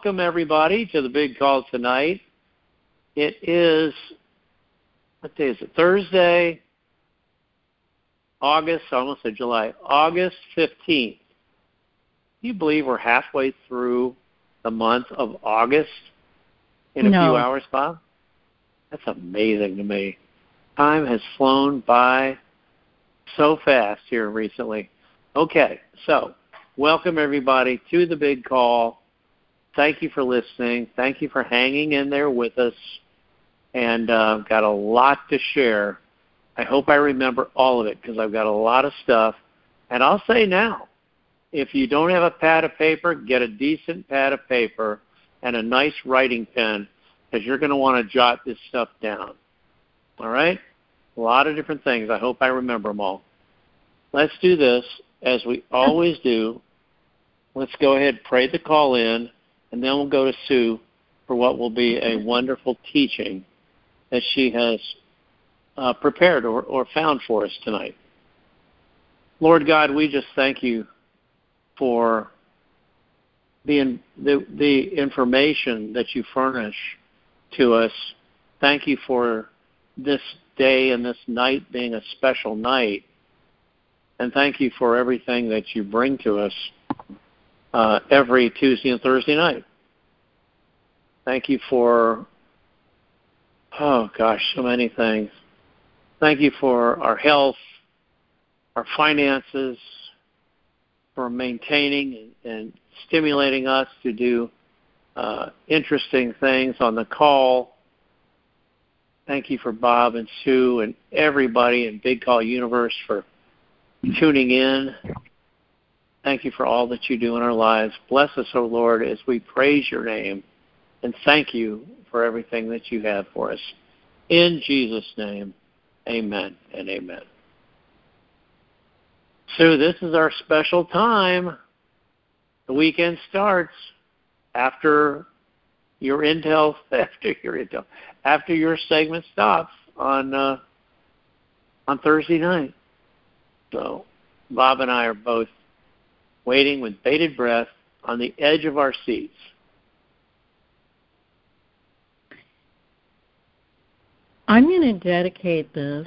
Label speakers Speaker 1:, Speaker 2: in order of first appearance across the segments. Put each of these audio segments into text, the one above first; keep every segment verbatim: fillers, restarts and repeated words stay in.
Speaker 1: welcome everybody to the big call tonight. It is, what day is it? Thursday, August, I almost said July, August fifteenth. Do you believe we're halfway through the month of August in a
Speaker 2: no.
Speaker 1: few hours, Bob? That's amazing to me. Time has flown by so fast here recently. Okay, so welcome everybody to the big call. Thank you for listening. Thank you for hanging in there with us. And uh, I've got a lot to share. I hope I remember all of it because I've got a lot of stuff. And I'll say now, if you don't have a pad of paper, get a decent pad of paper and a nice writing pen because you're going to want to jot this stuff down. All right? A lot of different things. I hope I remember them all. Let's do this as we always do. Let's go ahead and pray the call in, and then we'll go to Sue for what will be a wonderful teaching that she has uh, prepared or, or found for us tonight. Lord God, we just thank you for the, the, the information that you furnish to us. Thank you for this day and this night being a special night. And thank you for everything that you bring to us uh, every Tuesday and Thursday night. Thank you for, oh gosh, so many things. Thank you for our health, our finances, for maintaining and, and stimulating us to do uh, interesting things on the call. Thank you for Bob and Sue and everybody in Big Call Universe for tuning in. Thank you for all that you do in our lives. Bless us, O Lord, as we praise your name, and thank you for everything that you have for us. In Jesus' name, amen and amen. So this is our special time. The weekend starts after your intel, after your intel, after your segment stops on uh, on Thursday night. So Bob and I are both waiting with bated breath on the edge of our seats.
Speaker 2: I'm going to dedicate this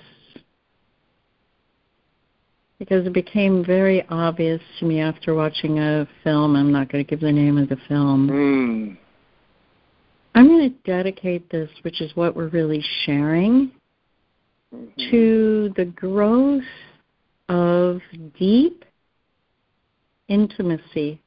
Speaker 2: because it became very obvious to me after watching a film. I'm not going to give the name of the film.
Speaker 1: Mm.
Speaker 2: I'm going to dedicate this, which is what we're really sharing, mm-hmm. to the growth of deep intimacy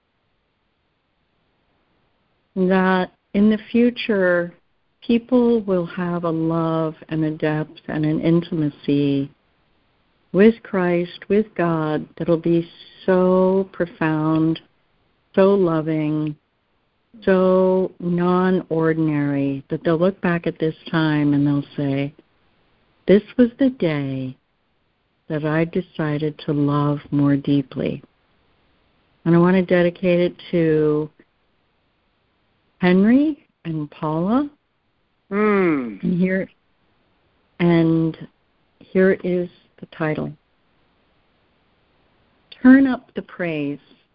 Speaker 2: that in the future people will have a love and a depth and an intimacy with Christ, with God, that'll be so profound, so loving, so non-ordinary that they'll look back at this time and they'll say, this was the day that I decided to love more deeply. And I want to dedicate it to Henry and Paula.
Speaker 1: Mm.
Speaker 2: And here, and here is the title. Turn Up the Praise.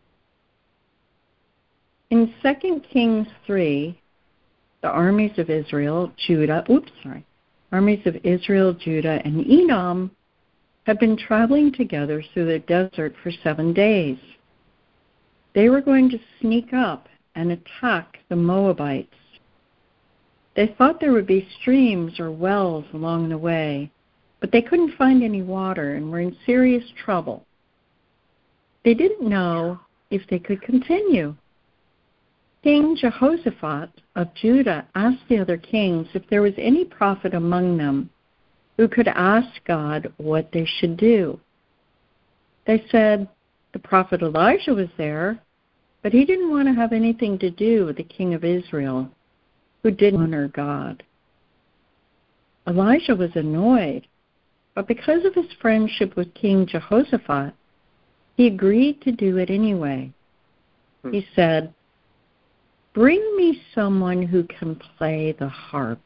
Speaker 2: In Second Kings three, the armies of Israel, Judah, oops, sorry, armies of Israel, Judah, and Edom had been traveling together through the desert for seven days. They were going to sneak up and attack the Moabites. They thought there would be streams or wells along the way, but they couldn't find any water and were in serious trouble. They didn't know if they could continue. King Jehoshaphat of Judah asked the other kings if there was any prophet among them who could ask God what they should do. They said the prophet Elijah was there, but he didn't want to have anything to do with the king of Israel, who didn't honor God. Elijah was annoyed, but because of his friendship with King Jehoshaphat, he agreed to do it anyway. Hmm. He said, "Bring me someone who can play the harp."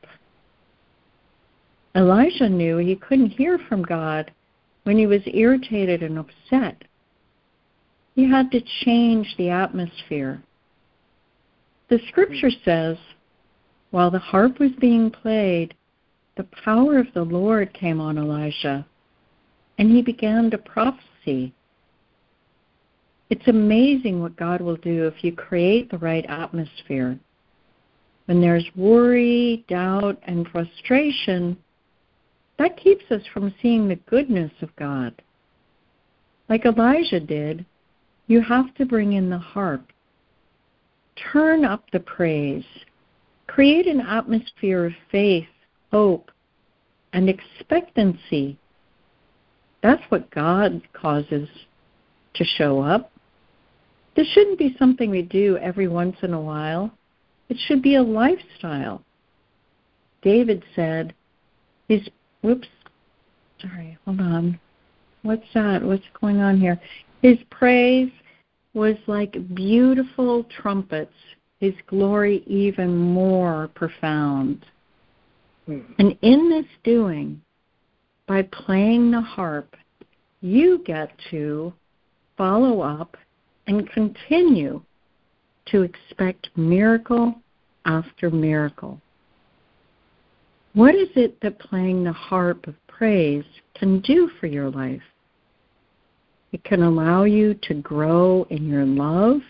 Speaker 2: Elijah knew he couldn't hear from God when he was irritated and upset. He had to change the atmosphere. The scripture says, while the harp was being played, the power of the Lord came on Elijah, and he began to prophesy. It's amazing what God will do if you create the right atmosphere. When there's worry, doubt, and frustration, that keeps us from seeing the goodness of God. Like Elijah did, you have to bring in the harp. Turn up the praise. Create an atmosphere of faith, hope, and expectancy. That's what God causes to show up. This shouldn't be something we do every once in a while. It should be a lifestyle. David said, his, whoops, sorry, hold on. What's that? What's going on here? His praise was like beautiful trumpets, his glory even more profound. Mm. And in this doing, by playing the harp, you get to follow up and continue to expect miracle after miracle. What is it that playing the harp of praise can do for your life? It can allow you to grow in your love.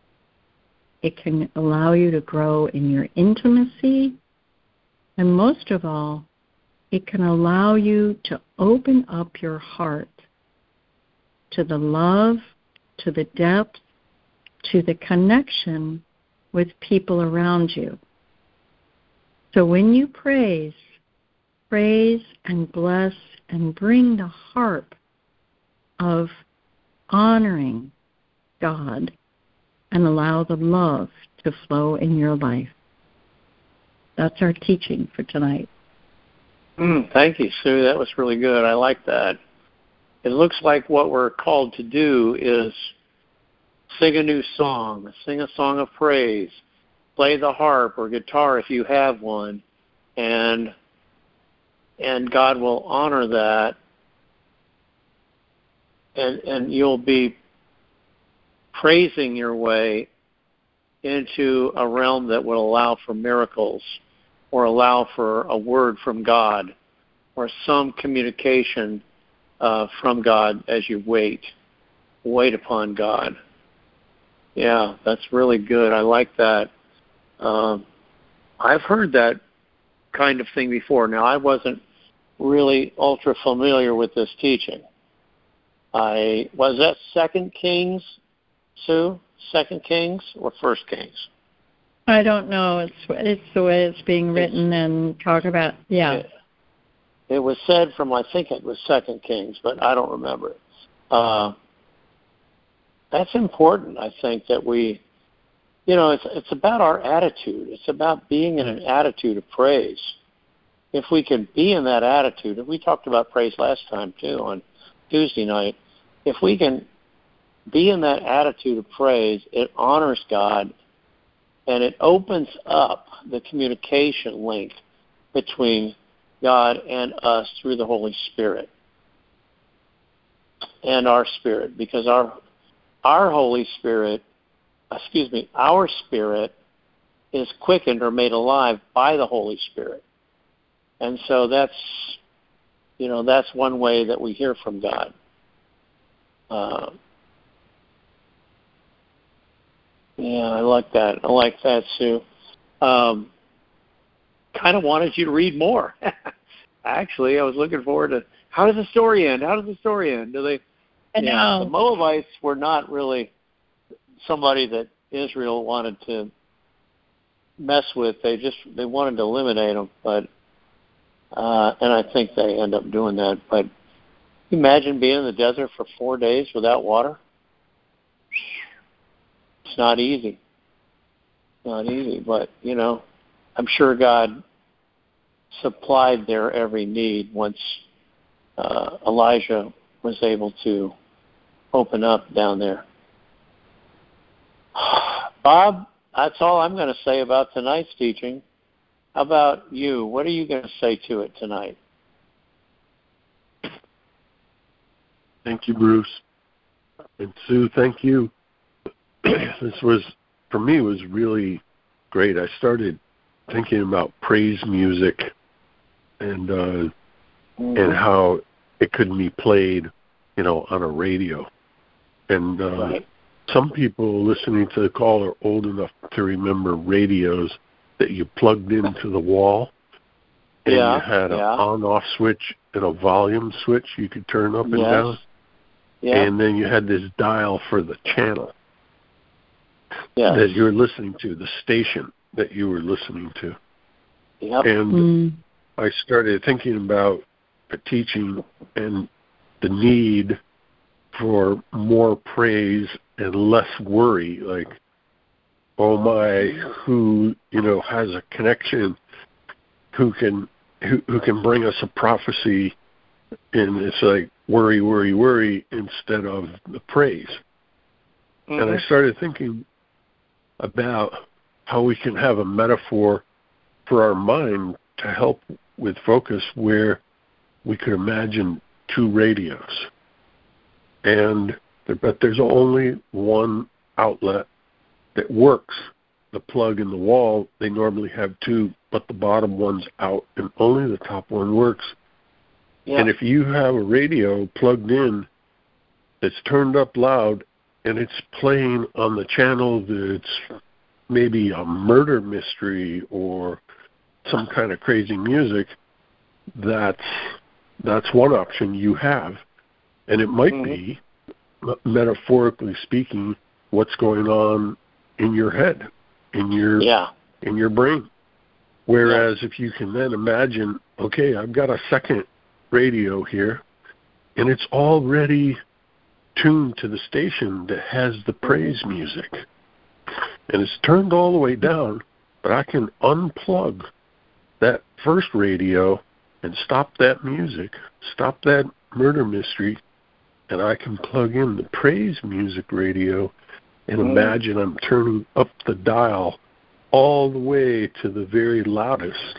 Speaker 2: It can allow you to grow in your intimacy. And most of all, it can allow you to open up your heart to the love, to the depth, to the connection with people around you. So when you praise, praise and bless and bring the harp of honoring God and allow the love to flow in your life. That's our teaching for tonight.
Speaker 1: Mm, thank you, Sue. That was really good. I like that. It looks like what we're called to do is sing a new song, sing a song of praise, play the harp or guitar if you have one, and and God will honor that, and and you'll be praising your way into a realm that will allow for miracles or allow for a word from God or some communication uh, from God as you wait, wait upon God. Yeah, that's really good. I like that. Um, I've heard that kind of thing before. Now, I wasn't really ultra familiar with this teaching. I was that Second Kings, Sue? Second Kings or First Kings?
Speaker 2: I don't know. It's it's the way it's being written it's, and talk about. Yeah.
Speaker 1: It, it was said from I think it was Second Kings, but I don't remember it. Uh, that's important. I think that we, you know, it's it's about our attitude. It's about being in an attitude of praise. If we can be in that attitude, and we talked about praise last time too on Tuesday night. If we can be in that attitude of praise, it honors God, and it opens up the communication link between God and us through the Holy Spirit and our spirit, because our our Holy Spirit, excuse me, our spirit is quickened or made alive by the Holy Spirit. And so that's, you know, that's one way that we hear from God. Uh, yeah, I like that. I like that, Sue. Um, kind of wanted you to read more. Actually, I was looking forward to, how does the story end? How does the story end? Do they?
Speaker 2: I know.
Speaker 1: Yeah, the Moabites were not really somebody that Israel wanted to mess with. They just they wanted to eliminate them, but uh, and I think they end up doing that. But imagine being in the desert for four days without water. It's not easy. Not easy, but you know, I'm sure God supplied their every need once uh, Elijah was able to open up down there. Bob, that's all I'm going to say about tonight's teaching. How about you? What are you going to say to it tonight?
Speaker 3: Thank you, Bruce. And Sue, thank you. This was, for me, was really great. I started thinking about praise music and uh, mm-hmm. and how it could be played, you know, on a radio. And uh, right. some people listening to the call are old enough to remember radios that you plugged into the wall, and
Speaker 1: yeah,
Speaker 3: you had an
Speaker 1: yeah.
Speaker 3: on-off switch and a volume switch you could turn up and
Speaker 1: yes.
Speaker 3: down.
Speaker 1: Yeah.
Speaker 3: And then you had this dial for the channel
Speaker 1: yes.
Speaker 3: that you were listening to, the station that you were listening to.
Speaker 1: Yep.
Speaker 3: And
Speaker 2: mm.
Speaker 3: I started thinking about the teaching and the need for more praise and less worry, like, oh my, who, you know, has a connection, who can who, who can bring us a prophecy, and it's like worry, worry, worry instead of the praise. Mm-hmm. And I started thinking about how we can have a metaphor for our mind to help with focus where we could imagine two radios. And but there's only one outlet that works. The plug in the wall, they normally have two, but the bottom one's out and only the top one works. Yeah. And if you have a radio plugged in that's turned up loud and it's playing on the channel that's maybe a murder mystery or some kind of crazy music, that's that's one option you have. And it might mm-hmm. be, metaphorically speaking, what's going on in your head, in your
Speaker 1: yeah.
Speaker 3: in your brain. Whereas yeah. if you can then imagine, okay, I've got a second radio here, and it's already tuned to the station that has the praise mm-hmm. music. And it's turned all the way down, but I can unplug that first radio and stop that music, stop that murder mystery, and I can plug in the praise music radio and mm. imagine I'm turning up the dial all the way to the very loudest.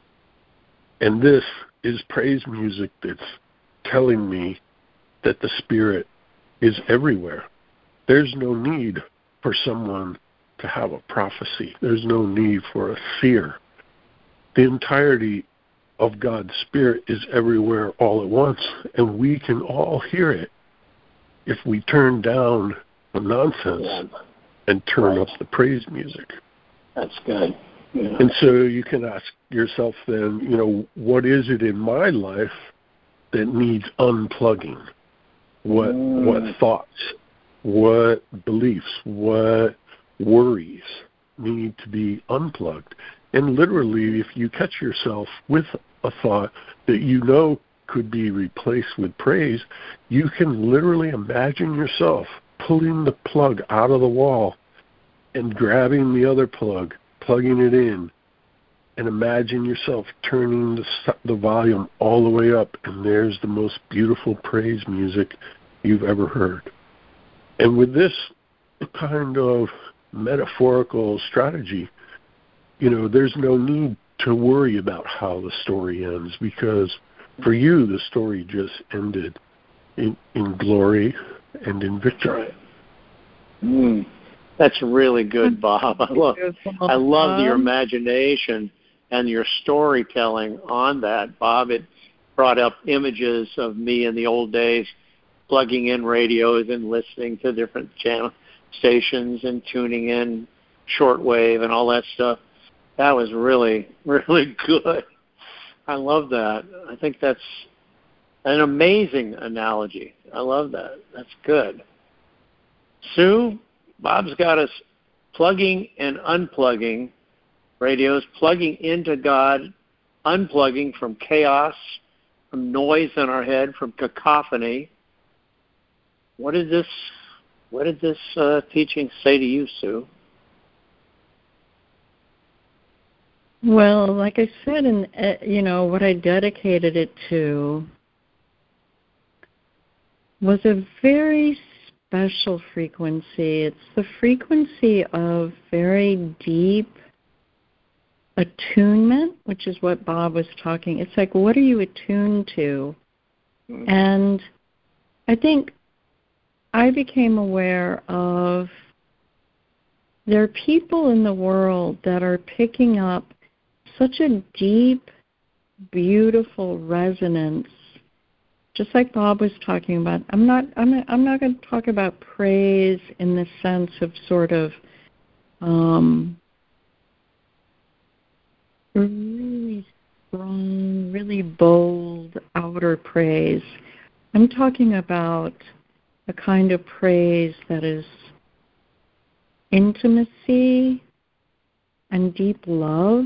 Speaker 3: And this is praise music that's telling me that the Spirit is everywhere. There's no need for someone to have a prophecy. There's no need for a seer. The entirety of God's Spirit is everywhere all at once, and we can all hear it if we turn down the nonsense yeah. and turn right. up the praise music.
Speaker 1: That's good. Yeah.
Speaker 3: And so you can ask yourself then, you know, what is it in my life that needs unplugging? What mm. what thoughts, what beliefs, what worries need to be unplugged? And literally, if you catch yourself with a thought that you know could be replaced with praise, you can literally imagine yourself pulling the plug out of the wall and grabbing the other plug, plugging it in, and imagine yourself turning the, the volume all the way up, and there's the most beautiful praise music you've ever heard. And with this kind of metaphorical strategy, you know, there's no need to worry about how the story ends, because for you, the story just ended in, in glory and in victory.
Speaker 1: Mm, that's really good, Bob. I love, I love your imagination and your storytelling on that, Bob. It brought up images of me in the old days plugging in radios and listening to different channel stations and tuning in shortwave and all that stuff. That was really, really good. I love that. I think that's an amazing analogy. I love that. That's good. Sue, Bob's got us plugging and unplugging radios, plugging into God, unplugging from chaos, from noise in our head, from cacophony. What did this, what did this uh, teaching say to you, Sue?
Speaker 2: Well, like I said, in, uh, you know, what I dedicated it to was a very special frequency. It's the frequency of very deep attunement, which is what Bob was talking. It's like, what are you attuned to? Mm-hmm. And I think I became aware of there are people in the world that are picking up such a deep, beautiful resonance, just like Bob was talking about. I'm not I'm not, I'm not going to talk about praise in the sense of sort of um, really strong, really bold outer praise. I'm talking about a kind of praise that is intimacy and deep love.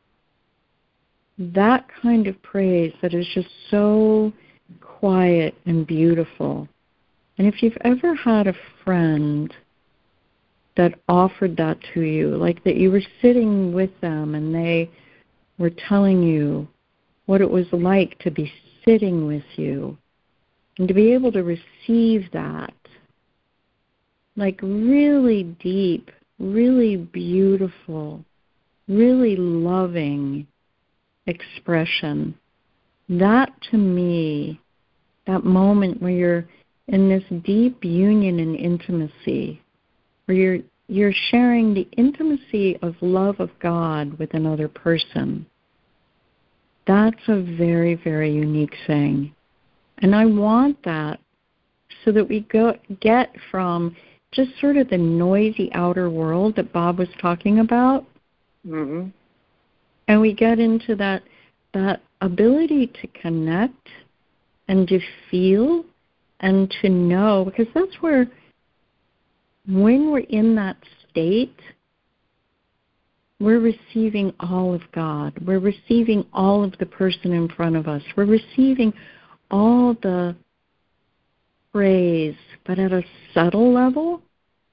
Speaker 2: That kind of praise that is just so quiet and beautiful. And if you've ever had a friend that offered that to you, like that you were sitting with them and they were telling you what it was like to be sitting with you, and to be able to receive that, like really deep, really beautiful, really loving expression, that to me, that moment where you're in this deep union and intimacy, where you're you're sharing the intimacy of love of God with another person, that's a very, very unique thing. And I want that so that we go get from just sort of the noisy outer world that Bob was talking about,
Speaker 1: mm-hmm.
Speaker 2: and we get into that that ability to connect and to feel and to know, because that's where, when we're in that state, we're receiving all of God. We're receiving all of the person in front of us. We're receiving all the praise, but at a subtle level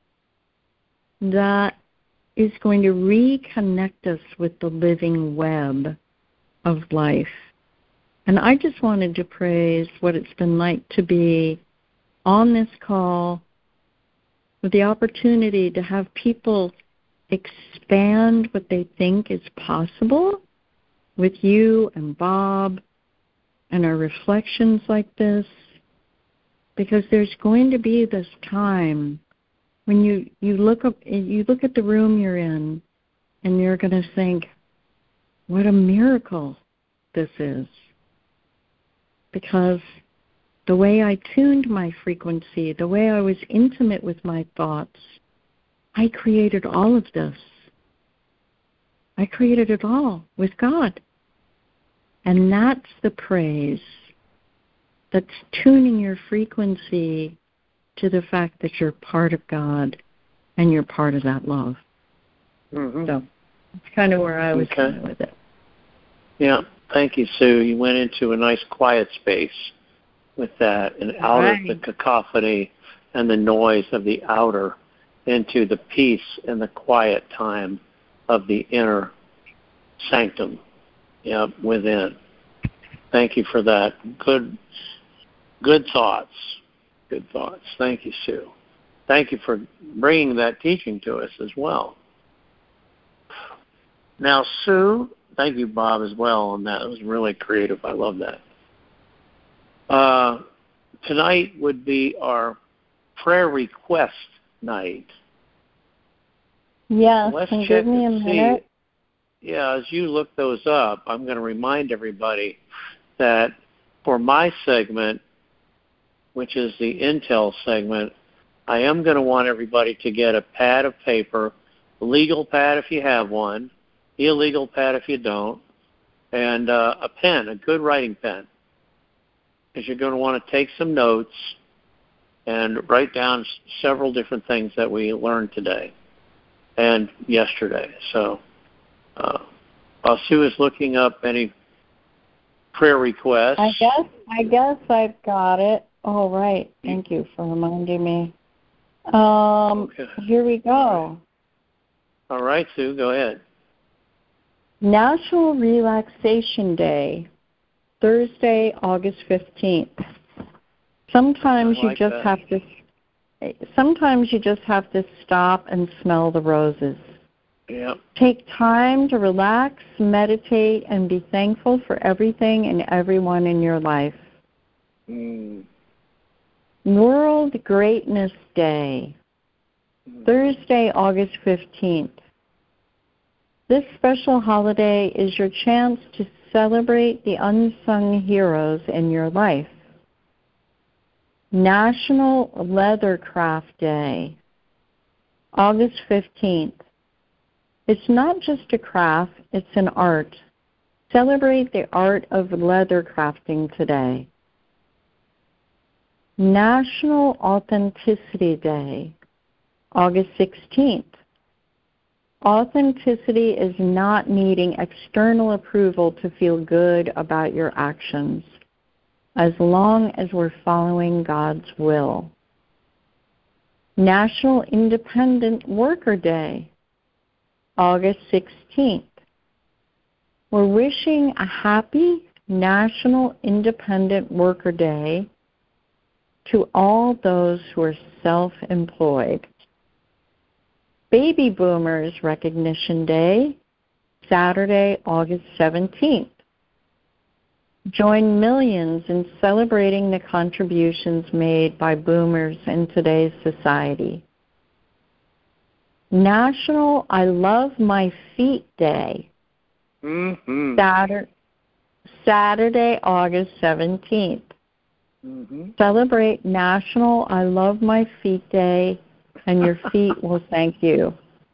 Speaker 2: that is going to reconnect us with the living web of life. And I just wanted to praise what it's been like to be on this call with the opportunity to have people expand what they think is possible with you and Bob and our reflections like this, because there's going to be this time when you, you look up you look at the room you're in and you're going to think, what a miracle this is. Because the way I tuned my frequency, the way I was intimate with my thoughts, I created all of this. I created it all with God. And that's the praise that's tuning your frequency to the fact that you're part of God and you're part of that love.
Speaker 1: Mm-hmm.
Speaker 2: So that's kind of where I was
Speaker 1: okay.
Speaker 2: going with it.
Speaker 1: Yeah, thank you, Sue. You went into a nice quiet space with that, and out
Speaker 2: right.
Speaker 1: of the cacophony and the noise of the outer into the peace and the quiet time of the inner sanctum, yeah, within. Thank you for that. Good, good thoughts. Good thoughts. Thank you, Sue. Thank you for bringing that teaching to us as well. Now, Sue, thank you, Bob, as well on that. It was really creative. I love that. Uh, tonight would be our prayer request night.
Speaker 2: Yes,
Speaker 1: Let's
Speaker 2: can
Speaker 1: check
Speaker 2: give me a
Speaker 1: and
Speaker 2: minute.
Speaker 1: see. Yeah, as you look those up, I'm going to remind everybody that for my segment, which is the Intel segment, I am going to want everybody to get a pad of paper, a legal pad if you have one, illegal pad if you don't, and uh, a pen, a good writing pen, because you're going to want to take some notes and write down several different things that we learned today and yesterday. So uh, while Sue is looking up any prayer requests.
Speaker 2: I guess I guess I've got it. All right. Thank you for reminding me. Um,
Speaker 1: okay.
Speaker 2: Here we go.
Speaker 1: All right. All right, Sue, go ahead.
Speaker 2: National Relaxation Day, Thursday, August fifteenth. Sometimes
Speaker 1: like
Speaker 2: you just
Speaker 1: that.
Speaker 2: have to sometimes you just have to stop and smell the roses.
Speaker 1: Yeah.
Speaker 2: Take time to relax, meditate, and be thankful for everything and everyone in your life.
Speaker 1: Mm.
Speaker 2: World Greatness Day. Thursday, August fifteenth. This special holiday is your chance to celebrate the unsung heroes in your life. National Leathercraft Day, August fifteenth. It's not just a craft, it's an art. Celebrate the art of leather crafting today. National Authenticity Day, August sixteenth. Authenticity is not needing external approval to feel good about your actions, as long as we're following God's will. National Independent Worker Day, August sixteenth. We're wishing a happy National Independent Worker Day to all those who are self-employed. Baby Boomers Recognition Day, Saturday, August seventeenth. Join millions in celebrating the contributions made by boomers in today's society. National I Love My Feet Day,
Speaker 1: Mm-hmm.
Speaker 2: Saturday, Saturday, August seventeenth.
Speaker 1: Mm-hmm.
Speaker 2: Celebrate National I Love My Feet Day, and your feet will thank you.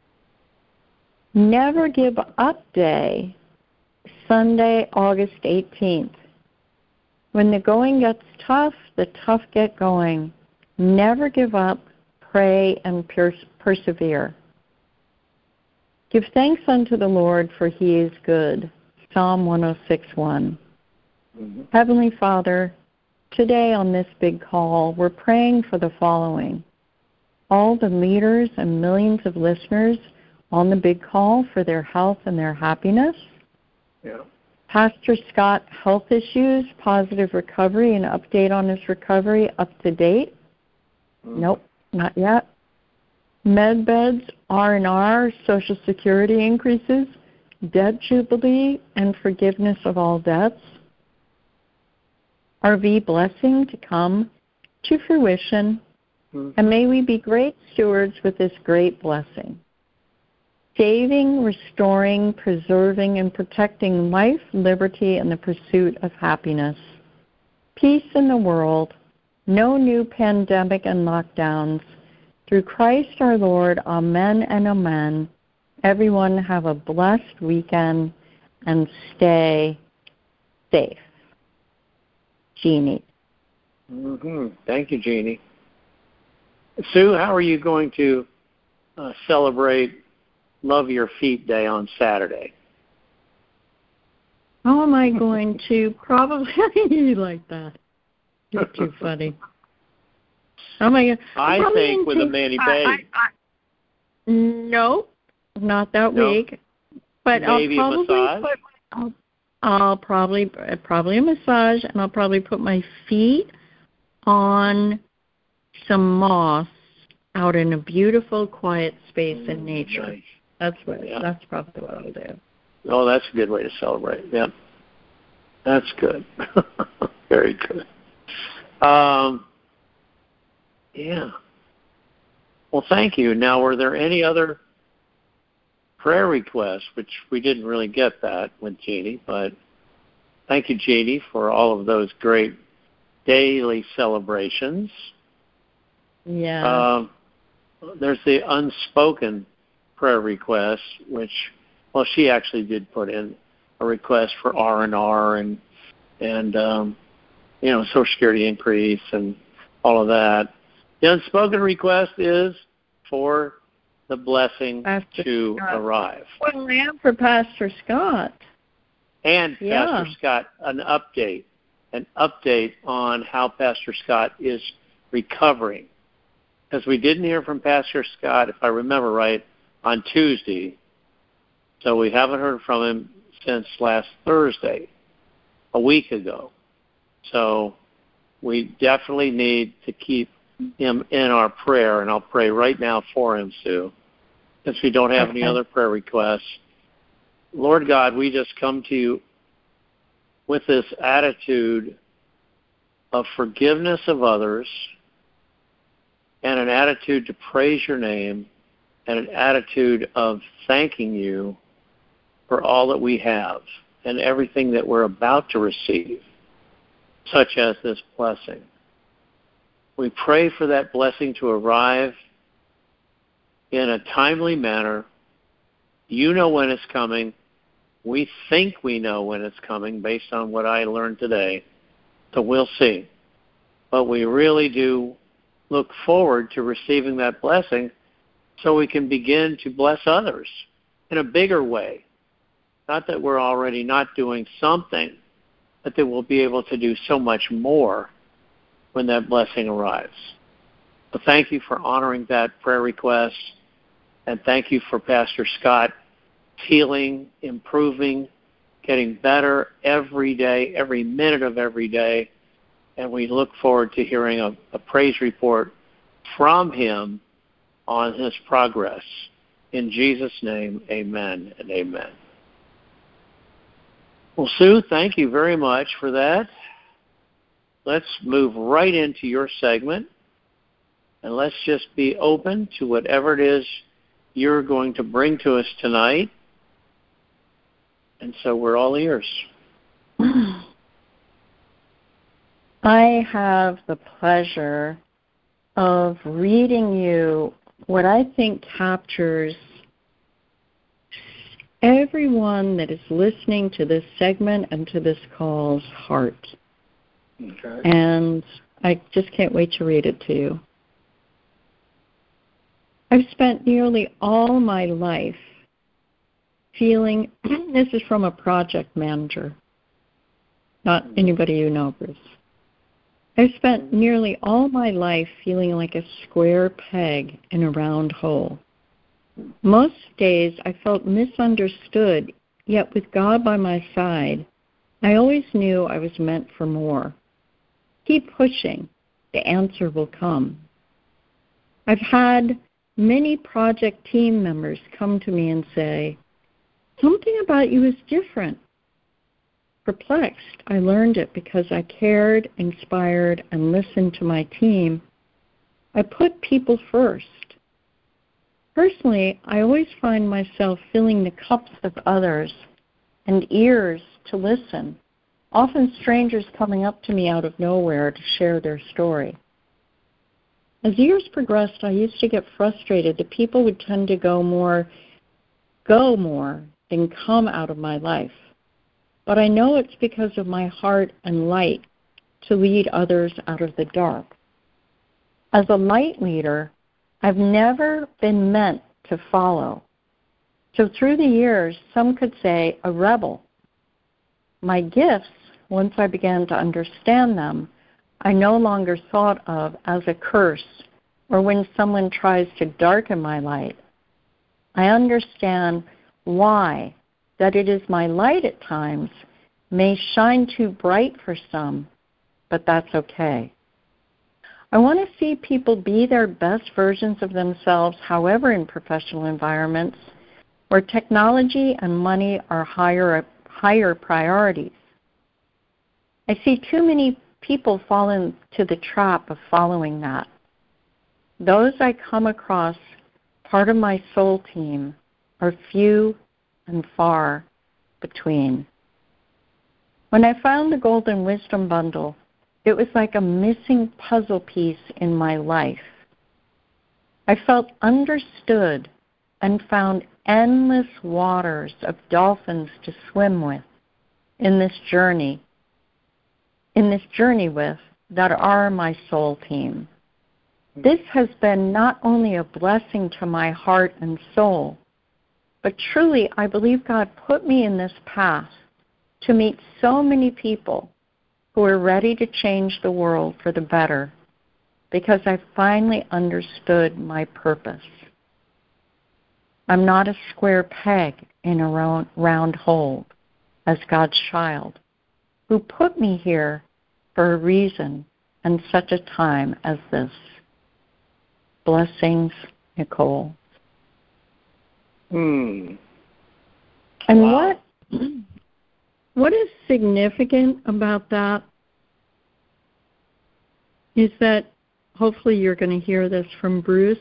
Speaker 2: Never Give Up Day, Sunday, August eighteenth. When the going gets tough, the tough get going. Never give up, pray, and pers- persevere. Give thanks unto the Lord, for he is good. Psalm one oh six, one. Mm-hmm. Heavenly Father, today on this big call, we're praying for the following. All the leaders and millions of listeners on the big call for their health and their happiness.
Speaker 1: Yeah.
Speaker 2: Pastor Scott, health issues, positive recovery, and update on his recovery up to date. Mm. Nope, not yet. Med beds, R and R, Social Security increases, debt jubilee, and forgiveness of all debts. R V blessing to come to fruition, mm-hmm. and may we be great stewards with this great blessing. Saving, restoring, preserving, and protecting life, liberty, and the pursuit of happiness. Peace in the world, no new pandemic and lockdowns. Through Christ our Lord, amen and amen. Everyone have a blessed weekend and stay safe. Jeannie.
Speaker 1: Mm-hmm. Thank you, Jeannie. Sue, how are you going to uh, celebrate Love Your Feet Day on Saturday?
Speaker 2: How am I going to? Probably like that. You're too funny. How am I going
Speaker 1: I think with a mani babe.
Speaker 2: No, not that
Speaker 1: no.
Speaker 2: week. But
Speaker 1: Maybe
Speaker 2: I'll probably
Speaker 1: a massage?
Speaker 2: Put, I'll, I'll probably probably a massage, and I'll probably put my feet on some moss out in a beautiful, quiet space mm, in nature. Nice. That's what. Yeah. That's probably what I'll do.
Speaker 1: Oh, that's a good way to celebrate. Yeah, that's good. Very good. Um, yeah. Well, thank you. Now, were there any other prayer requests, which we didn't really get that with Jeannie, but thank you, Jeannie, for all of those great daily celebrations.
Speaker 2: Yeah.
Speaker 1: Um, there's the unspoken prayer request, which, well, she actually did put in a request for R and R and, and um, you know, Social Security increase and all of that. The unspoken request is for the blessing Pastor to Scott. arrive.
Speaker 2: Well, and for Pastor Scott.
Speaker 1: And
Speaker 2: yeah.
Speaker 1: Pastor Scott, an update, an update on how Pastor Scott is recovering. Because we didn't hear from Pastor Scott, if I remember right, on Tuesday. So we haven't heard from him since last Thursday, a week ago. So we definitely need to keep him in our prayer, and I'll pray right now for him, Sue, since we don't have okay. any other prayer requests. Lord God, we just come to you with this attitude of forgiveness of others and an attitude to praise your name and an attitude of thanking you for all that we have and everything that we're about to receive, such as this blessing. We pray for that blessing to arrive in a timely manner. You know when it's coming. We think we know when it's coming based on what I learned today. So we'll see. But we really do look forward to receiving that blessing so we can begin to bless others in a bigger way. Not that we're already not doing something, but that we'll be able to do so much more when that blessing arrives. So thank you for honoring that prayer request, and thank you for Pastor Scott healing, improving, getting better every day, every minute of every day, and we look forward to hearing a, a praise report from him on his progress. In Jesus' name, amen and amen. Well, Sue, thank you very much for that. Let's move right into your segment, and let's just be open to whatever it is you're going to bring to us tonight. And so we're all ears.
Speaker 2: I have the pleasure of reading you what I think captures everyone that is listening to this segment and to this call's heart.
Speaker 1: Okay.
Speaker 2: And I just can't wait to read it to you. I've spent nearly all my life feeling, this is from a project manager, not anybody you know, Bruce. I've spent nearly all my life feeling like a square peg in a round hole. Most days I felt misunderstood, yet with God by my side, I always knew I was meant for more. Keep pushing, the answer will come. I've had many project team members come to me and say, something about you is different. Perplexed, I learned it because I cared, inspired, and listened to my team. I put people first. Personally, I always find myself filling the cups of others and ears to listen, often strangers coming up to me out of nowhere to share their story. As years progressed, I used to get frustrated that people would tend to go more, go more than come out of my life. But I know it's because of my heart and light to lead others out of the dark. As a light leader, I've never been meant to follow. So through the years, some could say a rebel. My gifts, once I began to understand them, I no longer thought of as a curse or when someone tries to darken my light. I understand why, that it is my light at times may shine too bright for some, but that's okay. I want to see people be their best versions of themselves, however, in professional environments where technology and money are higher, higher priorities. I see too many people fall into the trap of following that. Those I come across, part of my soul team, are few and far between. When I found the Golden Wisdom Bundle, it was like a missing puzzle piece in my life. I felt understood and found endless waters of dolphins to swim with in this journey, in this journey with that are my soul team. This has been not only a blessing to my heart and soul, but truly I believe God put me in this path to meet so many people who are ready to change the world for the better because I finally understood my purpose. I'm not a square peg in a round, round hole as God's child, who put me here for a reason and such a time as this. Blessings, Nicole.
Speaker 1: Hmm.
Speaker 2: And
Speaker 1: Wow.
Speaker 2: what what is significant about that is that hopefully you're going to hear this from Bruce.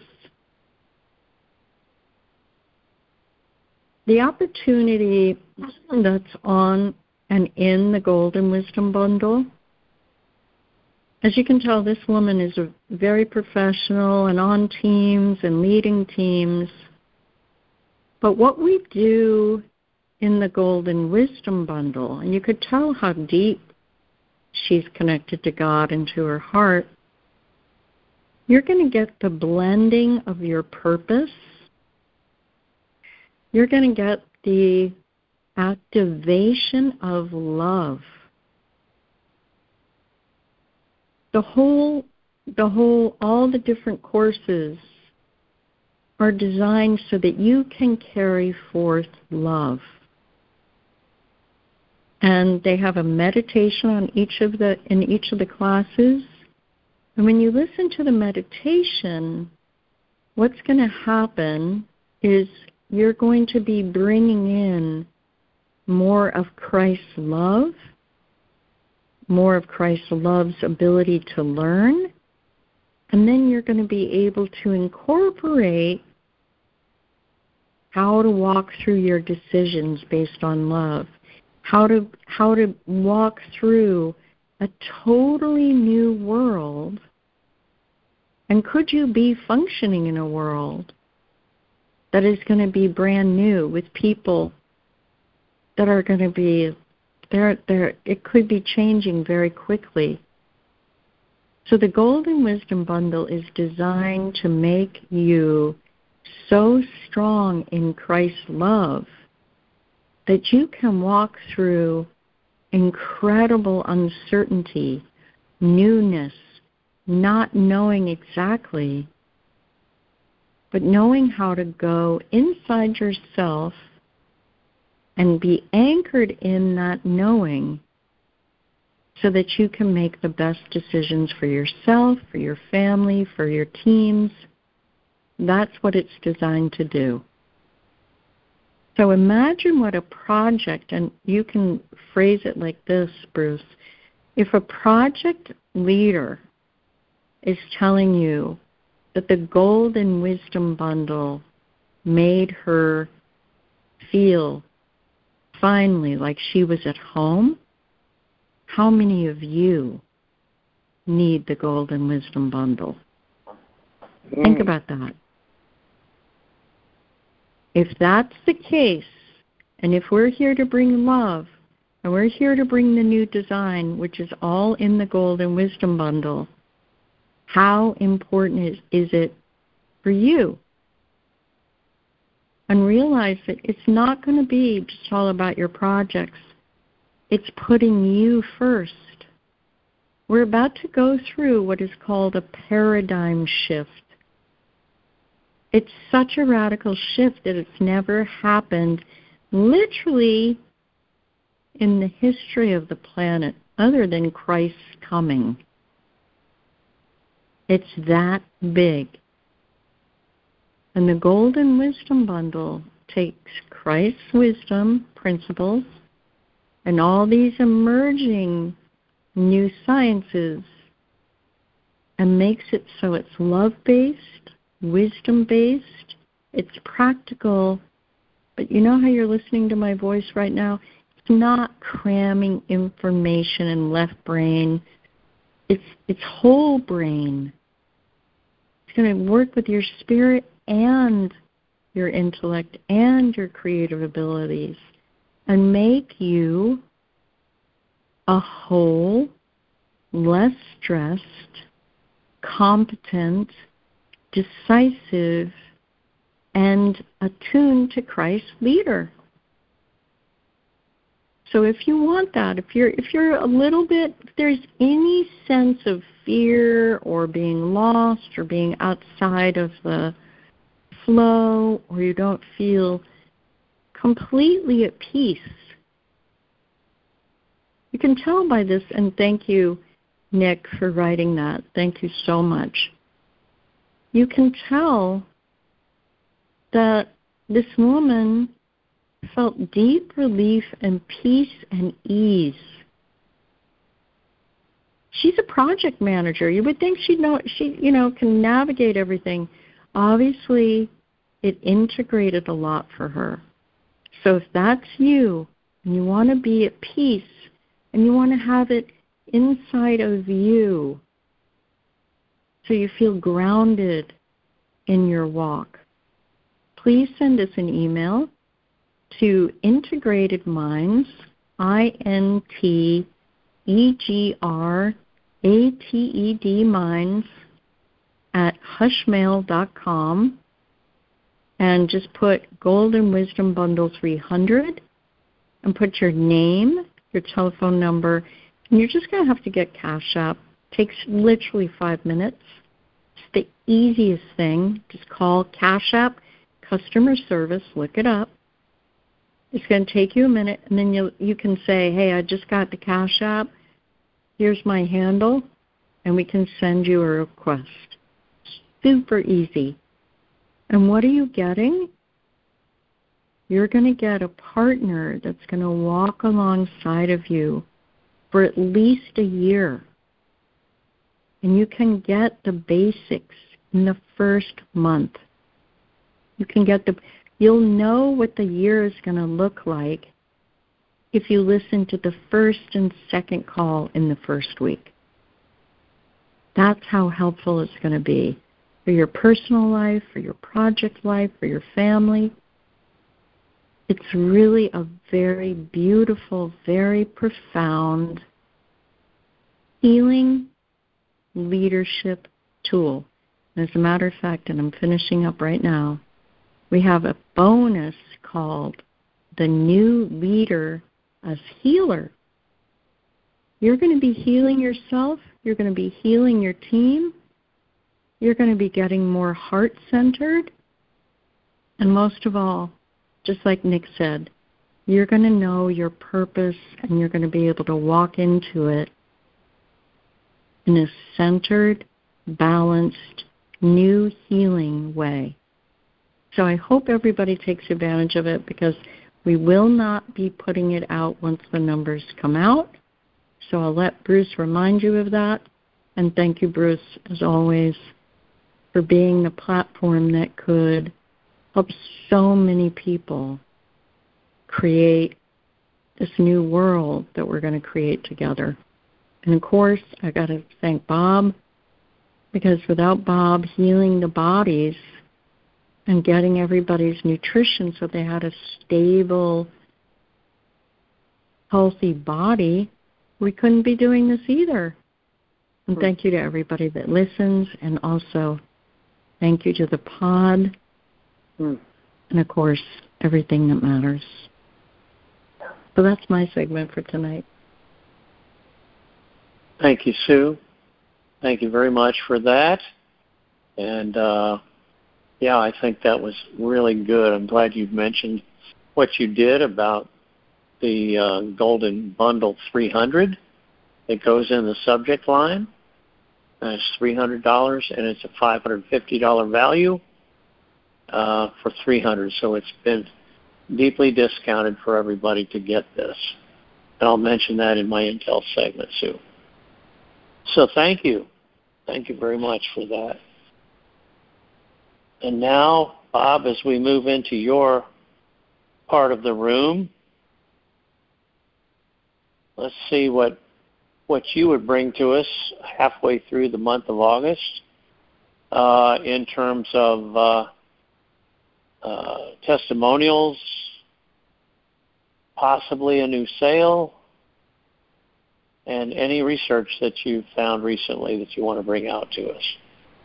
Speaker 2: The opportunity that's on and in the Golden Wisdom Bundle, as you can tell, this woman is a very professional and on teams and leading teams. But what we do in the Golden Wisdom Bundle, and you could tell how deep she's connected to God and to her heart, you're going to get the blending of your purpose. You're going to get the activation of love. The whole, the whole, all the different courses are designed so that you can carry forth love. And they have a meditation on each of the, in each of the classes. And when you listen to the meditation, what's going to happen is you're going to be bringing in more of Christ's love, more of Christ's love's ability to learn, and then you're going to be able to incorporate how to walk through your decisions based on love, how to how to walk through a totally new world. And could you be functioning in a world that is going to be brand new with people that are going to be there? There, it could be changing very quickly. So the Golden Wisdom Bundle is designed to make you so strong in Christ's love that you can walk through incredible uncertainty, newness, not knowing exactly, but knowing how to go inside yourself and be anchored in that knowing so that you can make the best decisions for yourself, for your family, for your teams. That's what it's designed to do. So imagine what a project, and you can phrase it like this, Bruce. If a project leader is telling you that the Golden Wisdom Bundle made her feel finally like she was at home, how many of you need the Golden Wisdom Bundle? Mm. Think about that. If that's the case, and if we're here to bring love, and we're here to bring the new design, which is all in the Golden Wisdom Bundle, how important is, is it for you? And realize that it's not going to be just all about your projects. It's putting you first. We're about to go through what is called a paradigm shift. It's such a radical shift that it's never happened literally in the history of the planet other than Christ's coming. It's that big. And the Golden Wisdom Bundle takes Christ's wisdom principles and all these emerging new sciences and makes it so it's love-based, wisdom-based, it's practical. But you know how you're listening to my voice right now? It's not cramming information in left brain. It's it's whole brain. It's going to work with your spirit and your intellect and your creative abilities and make you a whole, less stressed, competent, decisive, and attuned to Christ's leader. So if you want that, if you're if you're a little bit, if there's any sense of fear or being lost or being outside of the flow, or you don't feel completely at peace, you can tell by this, and thank you, Nick, for writing that. Thank you so much. You can tell that this woman felt deep relief and peace and ease. she's a project manager. You would think she'd know, she, you know, can navigate everything. Obviously, it integrated a lot for her. So if that's you, and you want to be at peace, and you want to have it inside of you, so you feel grounded in your walk, please send us an email to Integrated Minds, I N T E G R A T E D Minds, at hushmail dot com, and just put Golden Wisdom Bundle three hundred, and put your name, your telephone number, and you're just going to have to get Cash App. It takes literally five minutes. It's the easiest thing. Just call Cash App customer service, look it up. It's going to take you a minute, and then you you can say, hey, I just got the Cash App. Here's my handle, and we can send you a request. Super easy. And what are you getting? You're going to get a partner that's going to walk alongside of you for at least a year. And you can get the basics in the first month. You can get the, you'll know what the year is going to look like if you listen to the first and second call in the first week. That's how helpful it's going to be for your personal life, for your project life, for your family. It's really a very beautiful, very profound healing leadership tool. And as a matter of fact, and I'm finishing up right now, we have a bonus called the New Leader as Healer. You're going to be healing yourself. You're going to be healing your team. You're going to be getting more heart-centered. And most of all, just like Nick said, you're going to know your purpose, and you're going to be able to walk into it in a centered, balanced, new healing way. So I hope everybody takes advantage of it, because we will not be putting it out once the numbers come out. So I'll let Bruce remind you of that. And thank you, Bruce, as always, for being the platform that could help so many people create this new world that we're going to create together. And, of course, I got to thank Bob, because without Bob healing the bodies and getting everybody's nutrition so they had a stable, healthy body, we couldn't be doing this either. And thank you to everybody that listens, and also thank you to the pod, and, of course, everything that matters. So that's my segment for tonight.
Speaker 1: Thank you, Sue. Thank you very much for that. And, uh, yeah, I think that was really good. I'm glad you mentioned what you did about the uh, Golden Bundle three hundred. It goes in the subject line. And it's three hundred dollars, and it's a five hundred fifty dollars value uh, for three hundred dollars. So it's been deeply discounted for everybody to get this. And I'll mention that in my Intel segment, Sue. So thank you. Thank you very much for that. And now, Bob, as we move into your part of the room, let's see what what you would bring to us halfway through the month of August uh, in terms of uh, uh, testimonials, possibly a new sale, and any research that you've found recently that you want to bring out to us.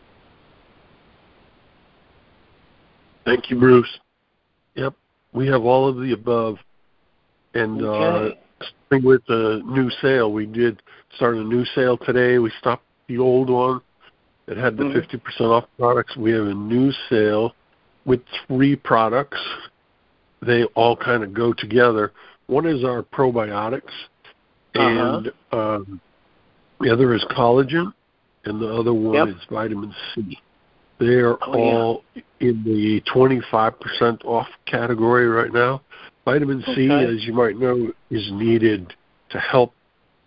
Speaker 3: Thank you, Bruce. Yep, we have all of the above. And
Speaker 1: okay.
Speaker 3: uh, starting with the new sale, we did start a new sale today. We stopped the old one that had the mm-hmm. fifty percent off products. We have a new sale with three products. They all kind of go together. One is our probiotics, uh-huh. and um, the other is collagen, and the other one yep. is vitamin C. They are oh, all yeah. in the twenty-five percent off category right now. Vitamin okay. C, as you might know, is needed to help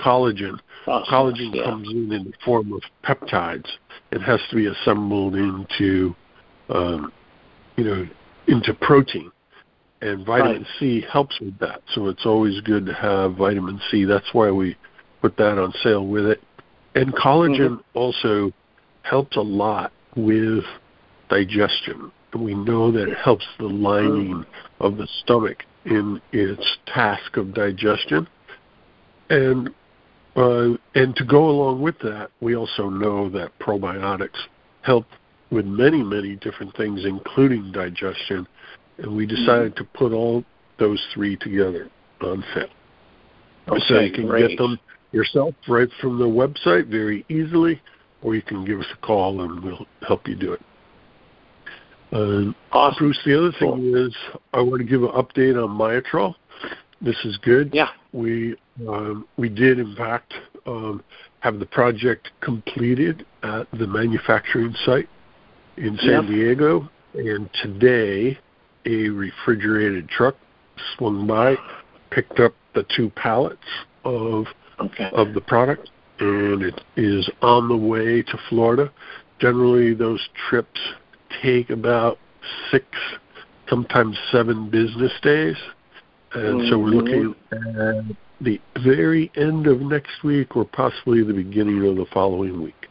Speaker 3: collagen.
Speaker 1: Phosphorus,
Speaker 3: Collagen
Speaker 1: yeah.
Speaker 3: comes in in the form of peptides. It has to be assembled into, um, you know, into protein. And vitamin
Speaker 1: Right.
Speaker 3: C helps with that. So it's always good to have vitamin C. That's why we put that on sale with it. And collagen
Speaker 1: Mm-hmm.
Speaker 3: also helps a lot with digestion. And we know that it helps the lining of the stomach in its task of digestion. And uh, and to go along with that, we also know that probiotics help with many, many different things, including digestion. And we decided to put all those three together on sale.
Speaker 1: Okay,
Speaker 3: so you can
Speaker 1: great.
Speaker 3: get them yourself right from the website very easily, or you can give us a call and we'll help you do it. Uh,
Speaker 1: Awesome.
Speaker 3: Bruce, the other thing
Speaker 1: Cool.
Speaker 3: is I want to give an update on Myotrol. This is good.
Speaker 1: Yeah.
Speaker 3: We um, we did, in fact, um, have the project completed at the manufacturing site in San
Speaker 1: Yep.
Speaker 3: Diego, and today a refrigerated truck swung by, picked up the two pallets of
Speaker 1: Okay.
Speaker 3: of the product, and it is on the way to Florida. Generally, those trips take about six, sometimes seven business days. And so we're looking at the very end of next week or possibly the beginning of the following week.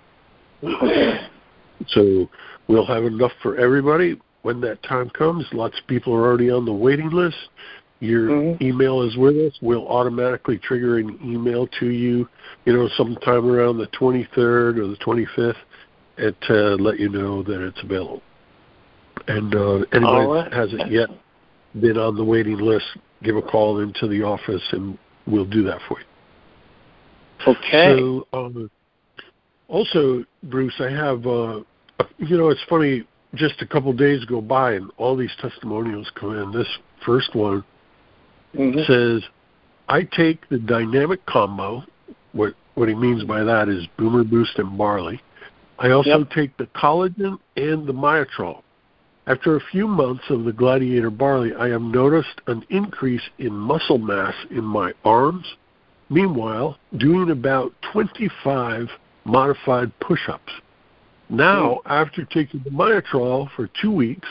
Speaker 3: So we'll have enough for everybody when that time comes. Lots of people are already on the waiting list. Your
Speaker 1: Mm-hmm.
Speaker 3: email is with us. We'll automatically trigger an email to you, you know, sometime around the twenty-third or the twenty-fifth and to let you know that it's available. And uh, anybody
Speaker 1: All right.
Speaker 3: that hasn't yet been on the waiting list, give a call into the office and we'll do that for you.
Speaker 1: Okay.
Speaker 3: So, um, also, Bruce, I have, uh, you know, it's funny, just a couple days go by and all these testimonials come in. This first one
Speaker 1: Mm-hmm.
Speaker 3: says, I take the dynamic combo. What what he means by that is Boomer Boost and barley. I also
Speaker 1: Yep.
Speaker 3: take the collagen and the Myotrol. After a few months of the Gladiator barley, I have noticed an increase in muscle mass in my arms. Meanwhile, doing about twenty-five modified push-ups. Now,
Speaker 1: Mm.
Speaker 3: after taking the Myotrol for two weeks,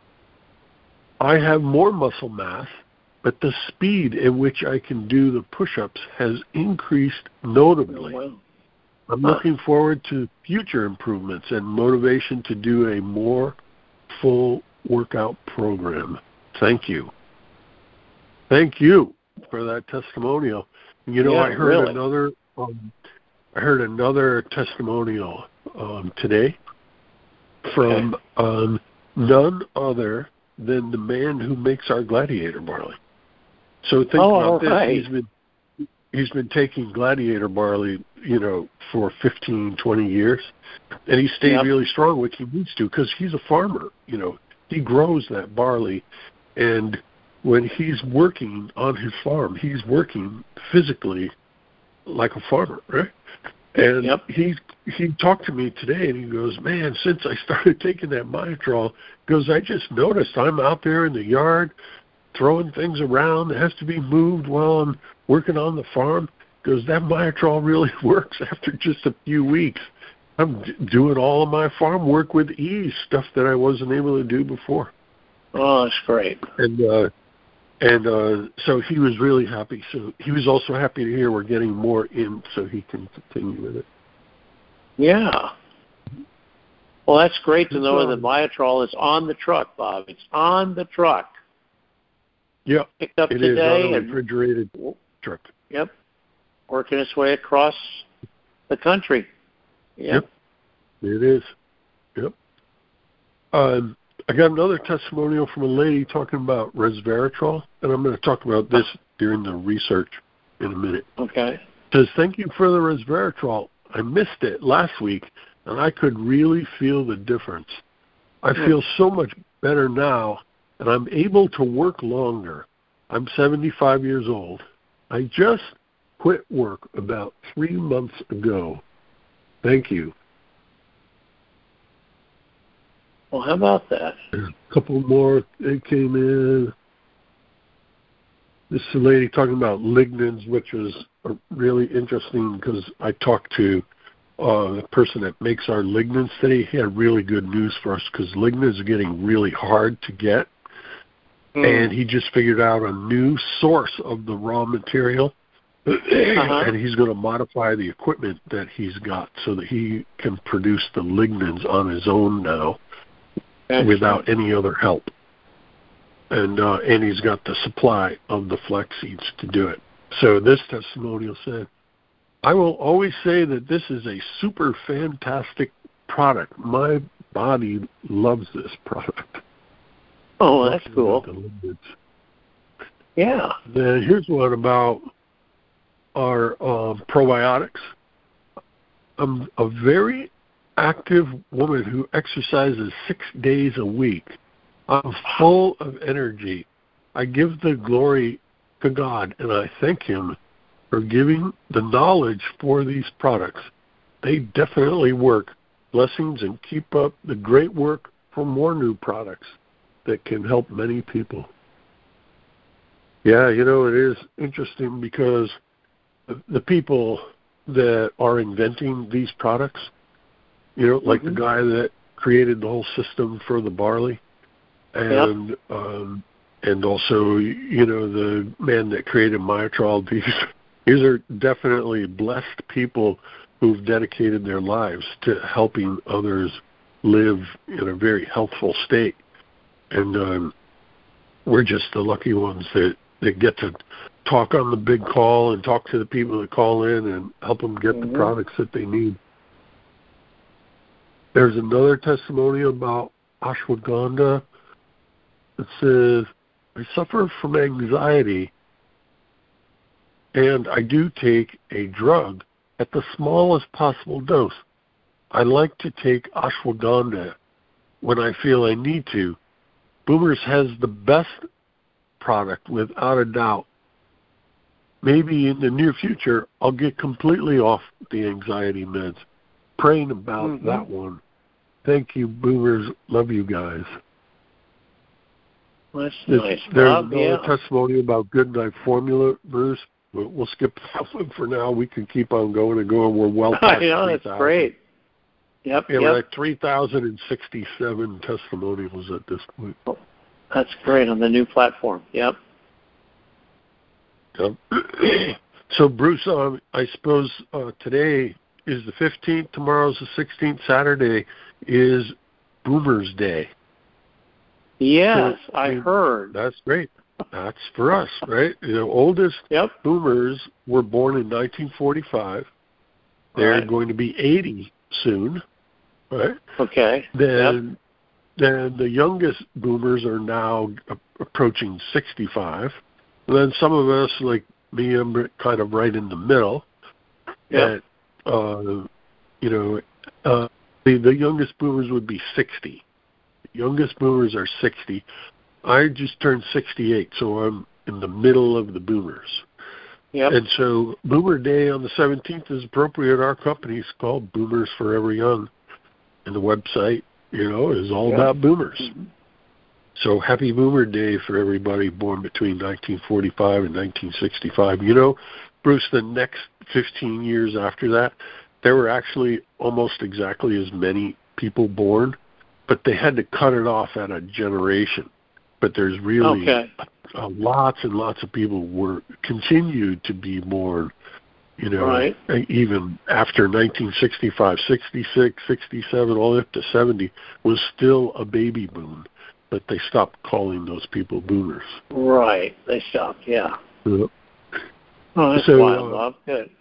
Speaker 3: I have more muscle mass, but the speed at which I can do the push-ups has increased notably.
Speaker 1: Oh, wow.
Speaker 3: I'm
Speaker 1: Huh.
Speaker 3: looking forward to future improvements and motivation to do a more full workout program. Thank you. Thank you for that testimonial. You know,
Speaker 1: Yeah,
Speaker 3: I heard
Speaker 1: really.
Speaker 3: another. Um, I heard another testimonial um, today from
Speaker 1: Okay.
Speaker 3: um, none other than the man who makes our Gladiator barley. So think
Speaker 1: Oh,
Speaker 3: about
Speaker 1: all
Speaker 3: this.
Speaker 1: right.
Speaker 3: He's been he's been taking Gladiator barley, you know, for fifteen, twenty years, and he stayed
Speaker 1: Yep.
Speaker 3: really strong, which he needs to, because he's a farmer. You know, he grows that barley, and when he's working on his farm, he's working physically like a farmer, right? And
Speaker 1: Yep.
Speaker 3: he he talked to me today, and he goes, "Man, since I started taking that Myotrol, goes I just noticed I'm out there in the yard throwing things around that has to be moved while I'm working on the farm." Goes, that Myotrol really works after just a few weeks. I'm d- doing all of my farm work with ease, stuff that I wasn't able to do before.
Speaker 1: Oh, that's great.
Speaker 3: And uh, and uh, so he was really happy. So he was also happy to hear we're getting more in, so he can continue with it.
Speaker 1: Yeah. Well, that's great to
Speaker 3: It's,
Speaker 1: know
Speaker 3: um,
Speaker 1: that Myotrol is on the truck, Bob. It's on the truck.
Speaker 3: Yeah,
Speaker 1: Picked up
Speaker 3: it is
Speaker 1: today
Speaker 3: on a
Speaker 1: and
Speaker 3: refrigerated truck.
Speaker 1: yep, working its way across the country. Yep.
Speaker 3: Yep, it is. Yep. Um, I got another testimonial from a lady talking about resveratrol, and I'm going to talk about this during the research in a minute.
Speaker 1: Okay.
Speaker 3: It says, thank you for the resveratrol. I missed it last week, and I could really feel the difference. I
Speaker 1: Hmm.
Speaker 3: feel so much better now, and I'm able to work longer. I'm seventy-five years old. I just quit work about three months ago. Thank you.
Speaker 1: Well, how about that?
Speaker 3: A couple more that came in. This is a lady talking about lignans, which was really interesting because I talked to uh, the person that makes our lignans today. He had really good news for us because lignans are getting really hard to get. Mm. And he just figured out a new source of the raw material. Uh-huh. And he's going to modify the equipment that he's got so that he can produce the lignans on his own now. Excellent. Without any other help. And uh, and he's got the supply of the flax seeds to do it. So this testimonial said, I will always say that this is a super fantastic product. My body loves this product.
Speaker 1: Oh, that's cool. Yeah.
Speaker 3: Then here's one about our um, probiotics. I'm a very active woman who exercises six days a week. I'm full of energy. I give the glory to God, and I thank Him for giving the knowledge for these products. They definitely work. Blessings, and keep up the great work for more new products that can help many people. Yeah, you know, it is interesting because the people that are inventing these products, you know, like mm-hmm. the guy that created the whole system for the barley, and yep. um, and also, you know, the man that created Myotrol. These these are definitely blessed people who've dedicated their lives to helping others live in a very healthful state, and um, we're just the lucky ones that, that get to talk on the big call and talk to the people that call in and help them get mm-hmm. the products that they need. There's another testimony about ashwagandha. It says, I suffer from anxiety, and I do take a drug at the smallest possible dose. I like to take ashwagandha when I feel I need to. Boomers has the best product, without a doubt. Maybe in the near future, I'll get completely off the anxiety meds. Praying about mm-hmm. that one. Thank you, Boomers. Love you guys.
Speaker 1: That's nice.
Speaker 3: There's
Speaker 1: Bob,
Speaker 3: another
Speaker 1: yeah.
Speaker 3: testimony about Good Night Formula, Bruce. We'll, we'll skip that one for now. We can keep on going and going. We're well past
Speaker 1: I know, that's great. Yep,
Speaker 3: yeah,
Speaker 1: yep.
Speaker 3: we're at three thousand sixty-seven testimonials at this point.
Speaker 1: Oh, that's great on the new platform. Yep.
Speaker 3: Yep. So, Bruce, um, I suppose uh, today is the fifteenth, tomorrow's the sixteenth, Saturday is Boomers Day.
Speaker 1: Yes, so, I, I
Speaker 3: mean,
Speaker 1: heard.
Speaker 3: That's great. That's for us, right? The oldest
Speaker 1: yep.
Speaker 3: Boomers were born in nineteen forty-five. They're
Speaker 1: right.
Speaker 3: going to be eighty soon, right?
Speaker 1: Okay.
Speaker 3: Then,
Speaker 1: yep.
Speaker 3: then the youngest Boomers are now approaching sixty-five. And then some of us, like me, I'm kind of right in the middle.
Speaker 1: Yep.
Speaker 3: And, uh, you know, uh, the, the youngest Boomers would be sixty. Youngest Boomers are sixty. I just turned sixty-eight, so I'm in the middle of the Boomers.
Speaker 1: Yep.
Speaker 3: And so Boomer Day on the seventeenth is appropriate. Our company is called Boomers Forever Young. And the website, you know, is all yep. about Boomers. Mm-hmm. So happy Boomer Day for everybody born between nineteen forty-five and nineteen sixty-five. You know, Bruce, the next fifteen years after that, there were actually almost exactly as many people born, but they had to cut it off at a generation. But there's really
Speaker 1: okay.
Speaker 3: uh, lots and lots of people were continued to be born, you know,
Speaker 1: right.
Speaker 3: even after nineteen sixty-five, sixty-six, sixty-seven, all the way up to seventy was still a baby boom. But they stopped calling those people boomers.
Speaker 1: Right. They stopped, yeah.
Speaker 3: Yep.
Speaker 1: Oh, that's
Speaker 3: so,
Speaker 1: wild,
Speaker 3: uh,
Speaker 1: Bob. Good.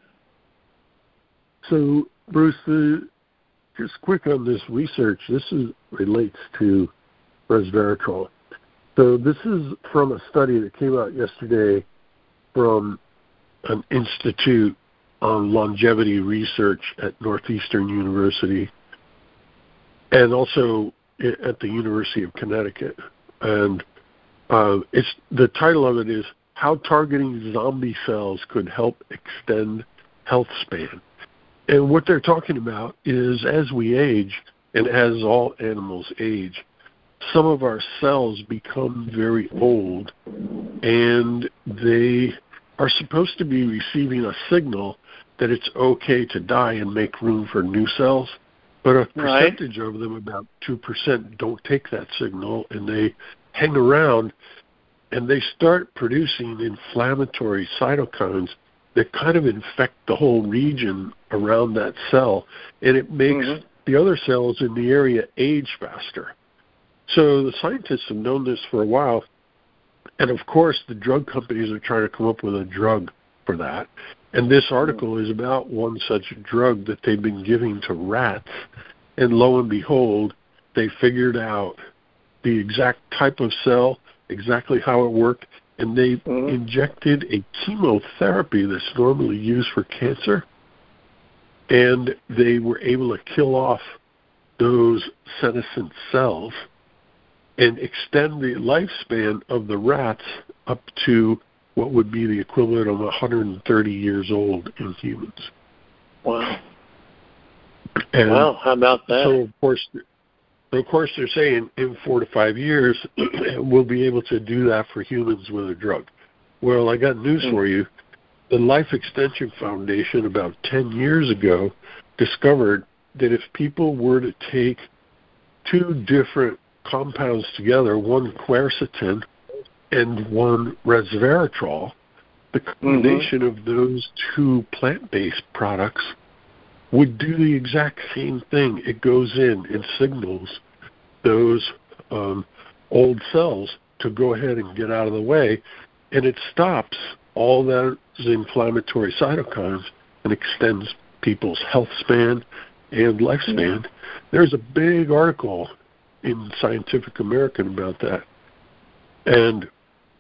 Speaker 3: So, Bruce, uh, just quick on this research. This is relates to resveratrol. So this is from a study that came out yesterday from an institute on longevity research at Northeastern University and also at the University of Connecticut. And uh, it's the title of it is How Targeting Zombie Cells Could Help Extend Health Span. And what they're talking about is as we age, and as all animals age, some of our cells become very old, and they are supposed to be receiving a signal that it's okay to die and make room for new cells. But a percentage right. of them, about two percent, don't take that signal, and they hang around, and they start producing inflammatory cytokines that kind of infect the whole region around that cell, and it makes mm-hmm. the other cells in the area age faster. So the scientists have known this for a while, and of course the drug companies are trying to come up with a drug for that. And this article is about one such drug that they've been giving to rats, and lo and behold, they figured out the exact type of cell, exactly how it worked, and they mm-hmm. injected a chemotherapy that's normally used for cancer, and they were able to kill off those senescent cells and extend the lifespan of the rats up to what would be the equivalent of one hundred thirty years old in humans.
Speaker 1: Wow.
Speaker 3: And
Speaker 1: wow, how about that?
Speaker 3: So, of course, of course, they're saying in four to five years, we'll be able to do that for humans with a drug. Well, I got news mm. for you. The Life Extension Foundation about ten years ago discovered that if people were to take two different compounds together, one quercetin and one resveratrol, the combination mm-hmm. of those two plant-based products would do the exact same thing. It goes in and signals those um, old cells to go ahead and get out of the way, and it stops all those inflammatory cytokines and extends people's health span and lifespan. Mm-hmm. There's a big article in Scientific American about that. And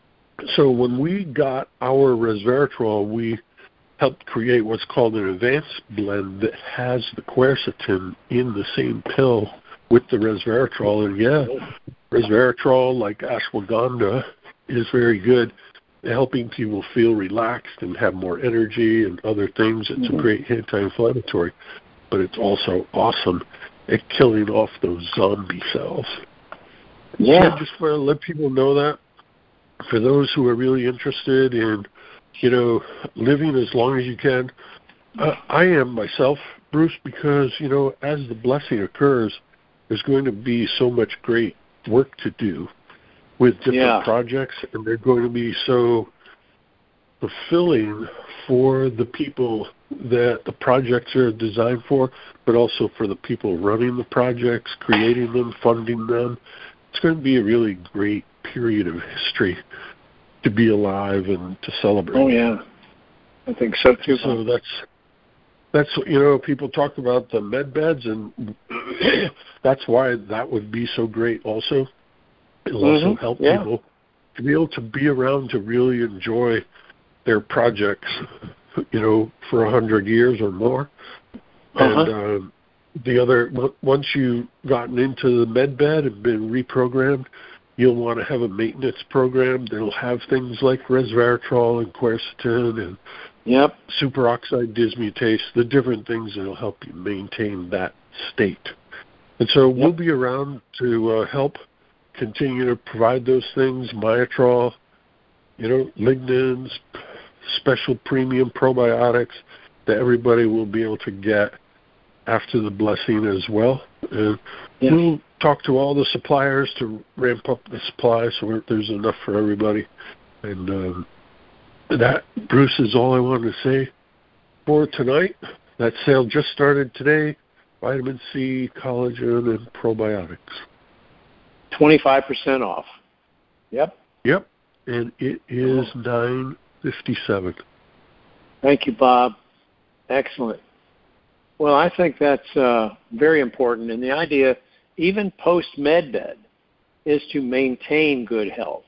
Speaker 3: so when we got our resveratrol, we helped create what's called an advanced blend that has the quercetin in the same pill with the resveratrol. And yeah, resveratrol, like ashwagandha, is very good at helping people feel relaxed and have more energy and other things. It's mm-hmm. a great anti-inflammatory, but it's also awesome at killing off those zombie cells.
Speaker 1: Yeah.
Speaker 3: So I just want to let people know that. For those who are really interested in, you know, living as long as you can, uh, I am myself, Bruce, because, you know, as the blessing occurs, there's going to be so much great work to do with different yeah. projects, and they're going to be so fulfilling for the people that the projects are designed for, but also for the people running the projects, creating them, funding them. It's going to be a really great period of history to be alive and to celebrate.
Speaker 1: Oh yeah, I think so too.
Speaker 3: So that's that's you know, people talk about the med beds, and that's why that would be so great. Also, it'll mm-hmm. also help yeah. people to be able to be around to really enjoy their projects, you know, for a hundred years or more. Uh-huh. And uh, the other, once you've gotten into the med bed and been reprogrammed, you'll want to have a maintenance program that'll have things like resveratrol and quercetin and
Speaker 1: yep.
Speaker 3: superoxide dismutase, the different things that'll help you maintain that state. And so yep. we'll be around to uh, help continue to provide those things, Myotrol, you know, lignans, special premium probiotics that everybody will be able to get after the blessing as well. And yes. we'll talk to all the suppliers to ramp up the supply so there's enough for everybody. And um, that, Bruce, is all I wanted to say for tonight. That sale just started today. Vitamin C, collagen, and probiotics.
Speaker 1: twenty-five percent off. Yep.
Speaker 3: Yep. And it is nine fifty-seven.
Speaker 1: Thank you, Bob. Excellent. Well, I think that's uh, very important. And the idea, even post-medbed, is to maintain good health,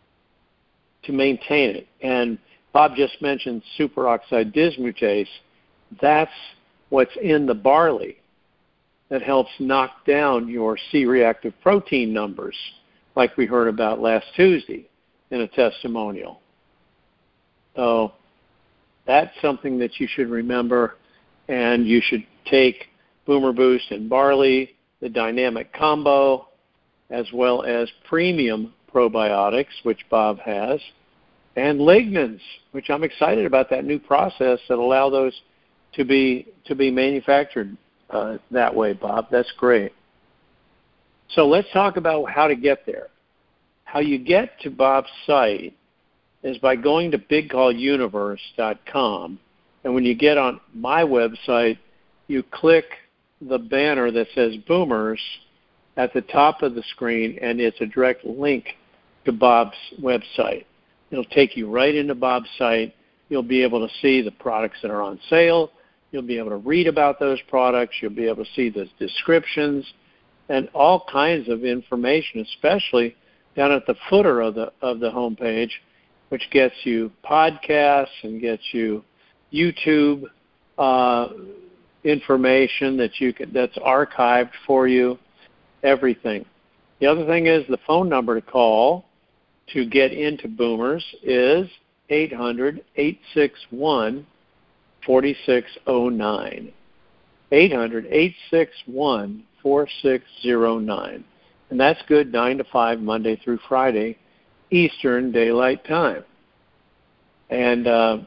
Speaker 1: to maintain it. And Bob just mentioned superoxide dismutase. That's what's in the barley that helps knock down your C-reactive protein numbers, like we heard about last Tuesday in a testimonial. So that's something that you should remember, and you should take Boomer Boost and barley, the dynamic combo, as well as premium probiotics, which Bob has, and lignans, which I'm excited about that new process that allow those to be to be manufactured uh, that way, Bob. That's great. So let's talk about how to get there. How you get to Bob's site is by going to big call universe dot com, and when you get on my website, you click the banner that says Boomers at the top of the screen, and it's a direct link to Bob's website. It'll take you right into Bob's site. You'll be able to see the products that are on sale. You'll be able to read about those products. You'll be able to see the descriptions and all kinds of information, especially down at the footer of the of the homepage, which gets you podcasts and gets you YouTube uh, information that you can, that's archived for you, everything. The other thing is the phone number to call to get into Boomers is eight hundred, eight six one, four six zero nine. eight hundred, eight six one, four six zero nine. And that's good nine to five, Monday through Friday, Eastern Daylight Time. And uh,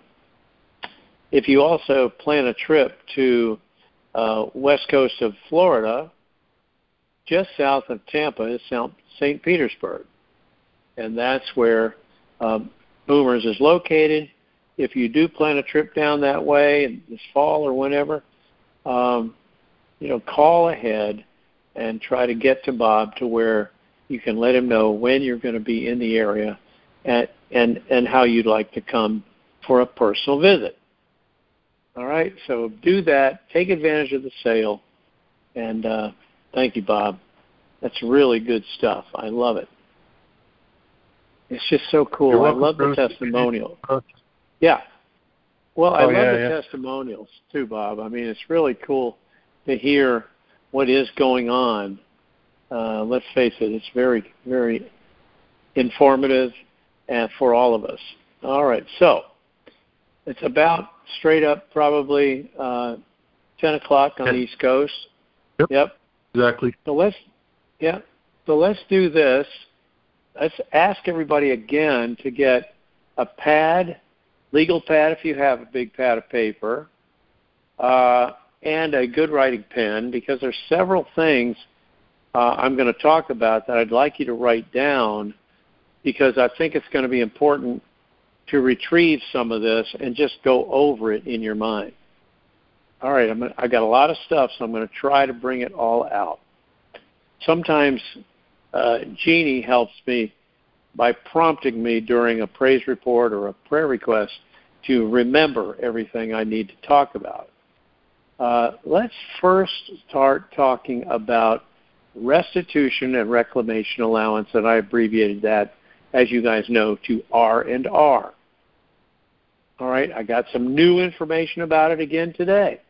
Speaker 1: if you also plan a trip to uh, west coast of Florida, just south of Tampa is Saint Petersburg. And that's where um, Boomers is located. If you do plan a trip down that way this fall or whenever, um, you know, call ahead and try to get to Bob to where you can let him know when you're going to be in the area and, and, and how you'd like to come for a personal visit. All right, so do that. Take advantage of the sale. And uh, thank you, Bob. That's really good stuff. I love it. It's just so cool.
Speaker 3: You're
Speaker 1: I
Speaker 3: welcome,
Speaker 1: love the
Speaker 3: Bruce.
Speaker 1: testimonial. Yeah. Well, I
Speaker 3: oh,
Speaker 1: love
Speaker 3: yeah,
Speaker 1: the
Speaker 3: yeah.
Speaker 1: testimonials too, Bob. I mean, it's really cool to hear what is going on. Uh, let's face it, it's very, very informative and for all of us. All right, so it's about straight up probably uh, ten o'clock on the East Coast.
Speaker 3: Yep.
Speaker 1: Yep.
Speaker 3: Exactly.
Speaker 1: So let's, yeah. So let's do this. Let's ask everybody again to get a pad, legal pad if you have a big pad of paper, uh, and a good writing pen, because there's several things uh, I'm going to talk about that I'd like you to write down, because I think it's going to be important to retrieve some of this and just go over it in your mind. All right, I'm gonna, I got a lot of stuff, so I'm going to try to bring it all out. Sometimes uh, Jeannie helps me by prompting me during a praise report or a prayer request to remember everything I need to talk about. Uh, let's first start talking about restitution and reclamation allowance, and I abbreviated that, as you guys know, to R and R. All right, I got some new information about it again today.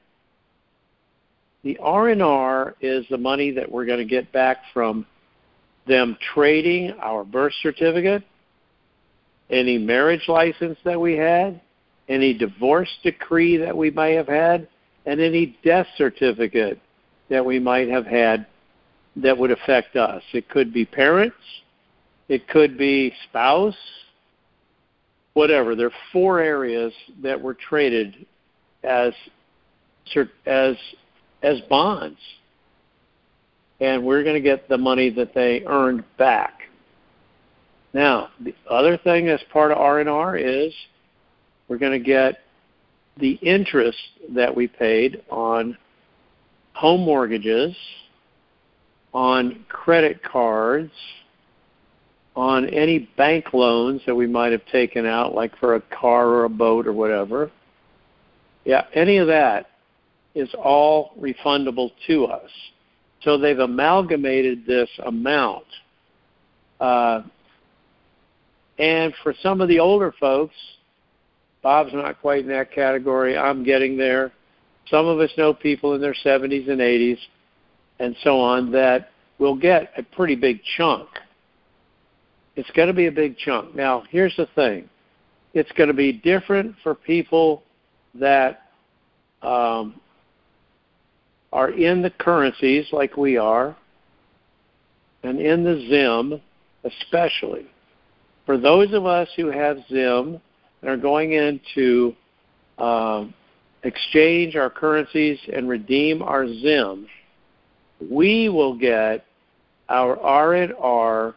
Speaker 1: The R and R is the money that we're going to get back from them trading our birth certificate, any marriage license that we had, any divorce decree that we may have had, and any death certificate that we might have had that would affect us. It could be parents, it could be spouse, whatever. There are four areas that were traded as as as bonds, and we're going to get the money that they earned back. Now, the other thing that's part of R and R is we're going to get the interest that we paid on home mortgages, on credit cards, on any bank loans that we might have taken out, like for a car or a boat or whatever. Yeah, any of that is all refundable to us. So they've amalgamated this amount. Uh, and for some of the older folks, Bob's not quite in that category. I'm getting there. Some of us know people in their seventies and eighties and so on that will get a pretty big chunk. It's going to be a big chunk. Now, here's the thing. It's going to be different for people that um, are in the currencies like we are, and in the Zim especially. For those of us who have Zim and are going into um, exchange our currencies and redeem our Zim, we will get our R and R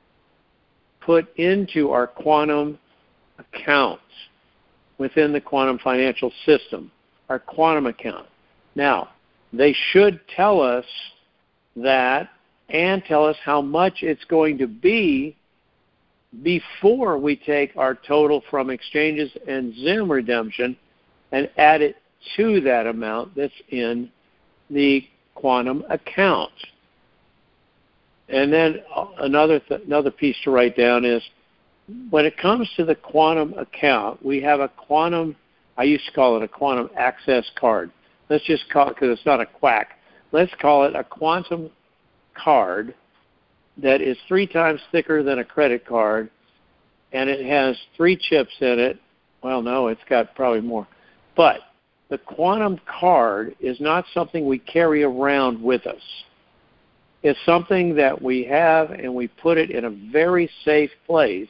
Speaker 1: put into our quantum accounts within the quantum financial system, our quantum account. Now, they should tell us that and tell us how much it's going to be before we take our total from exchanges and Zim redemption and add it to that amount that's in the quantum account. And then another th- another piece to write down is when it comes to the quantum account, we have a quantum, I used to call it a quantum access card. Let's just call it, because it's not a quack, let's call it a quantum card that is three times thicker than a credit card, and it has three chips in it. Well, no, it's got probably more. But the quantum card is not something we carry around with us. It's something that we have, and we put it in a very safe place.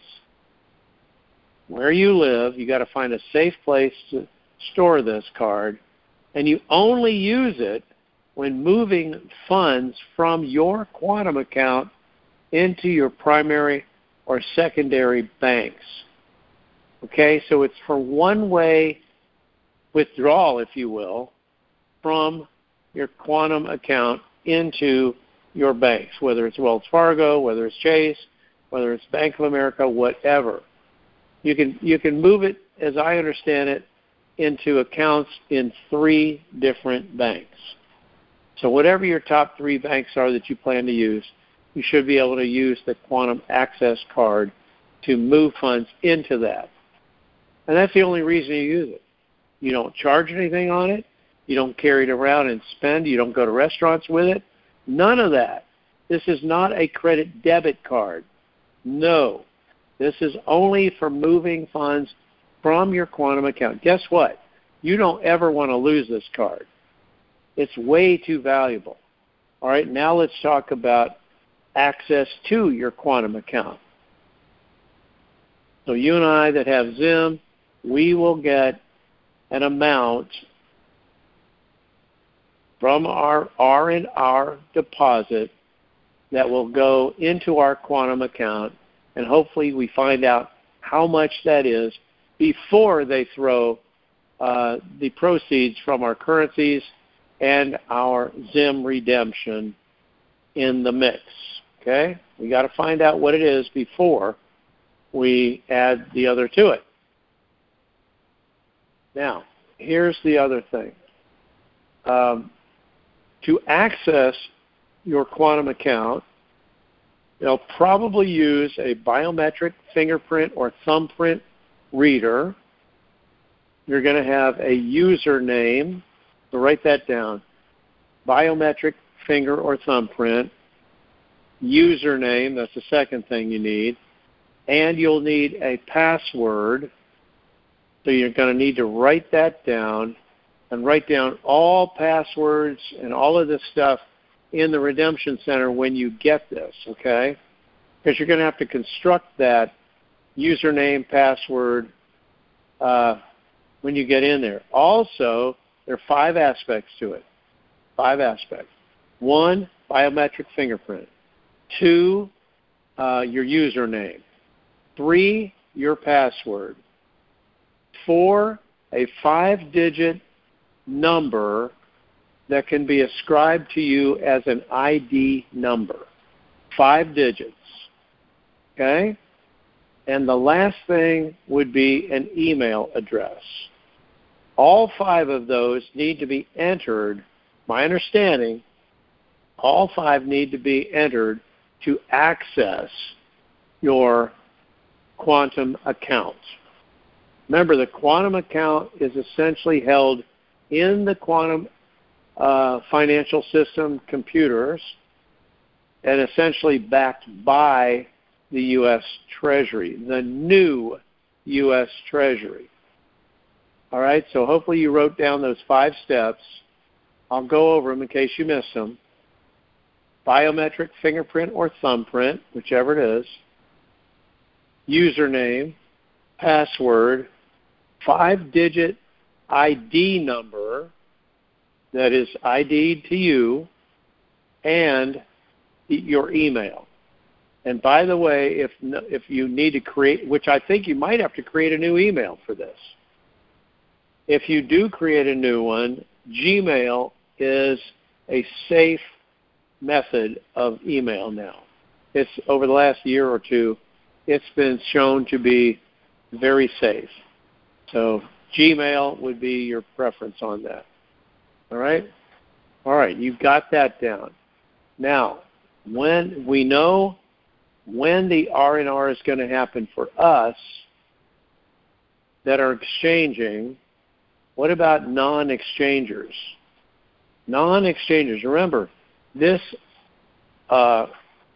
Speaker 1: Where you live, you got to find a safe place to store this card, and you only use it when moving funds from your quantum account into your primary or secondary banks. Okay, so it's for one-way withdrawal, if you will, from your quantum account into your banks, whether it's Wells Fargo, whether it's Chase, whether it's Bank of America, whatever. You can you can move it, as I understand it, into accounts in three different banks. So whatever your top three banks are that you plan to use, you should be able to use the quantum access card to move funds into that. And that's the only reason you use it. You don't charge anything on it. You don't carry it around and spend. You don't go to restaurants with it. None of that. This is not a credit debit card. No. This is only for moving funds from your quantum account. Guess what? You don't ever want to lose this card. It's way too valuable. All right, now let's talk about access to your quantum account. So you and I that have Zim, we will get an amount from our R and R deposit that will go into our quantum account, and hopefully we find out how much that is before they throw uh, the proceeds from our currencies and our Zim redemption in the mix. Okay? We got to find out what it is before we add the other to it. Now, here's the other thing. Um, to access your quantum account, they'll probably use a biometric fingerprint or thumbprint reader. You're going to have a username. So write that down. Biometric finger or thumbprint. Username, that's the second thing you need. And you'll need a password. So you're going to need to write that down and write down all passwords and all of this stuff in the Redemption Center when you get this, okay? Because you're going to have to construct that username, password uh, when you get in there. Also, there are five aspects to it. Five aspects. One, biometric fingerprint. Two, uh, your username. Three, your password. Four, a five-digit number that can be ascribed to you as an I D number. Five digits. Okay? And the last thing would be an email address. All five of those need to be entered, my understanding, all five need to be entered to access your quantum account. Remember, the quantum account is essentially held in the quantum uh, financial system computers and essentially backed by the U S Treasury, the new U S Treasury. All right, so hopefully you wrote down those five steps. I'll go over them in case you missed them. Biometric fingerprint or thumbprint, whichever it is. username, password, five-digit I D number that is I D'd to you, and your email. And by the way, if if you need to create, which I think you might have to create a new email for this. If you do create a new one, Gmail is a safe method of email now. It's over the last year or two, it's been shown to be very safe. So Gmail would be your preference on that. All right? All right, you've got that down. Now, when we know when the R and R is going to happen for us that are exchanging, what about non-exchangers? Non-exchangers, remember, this uh,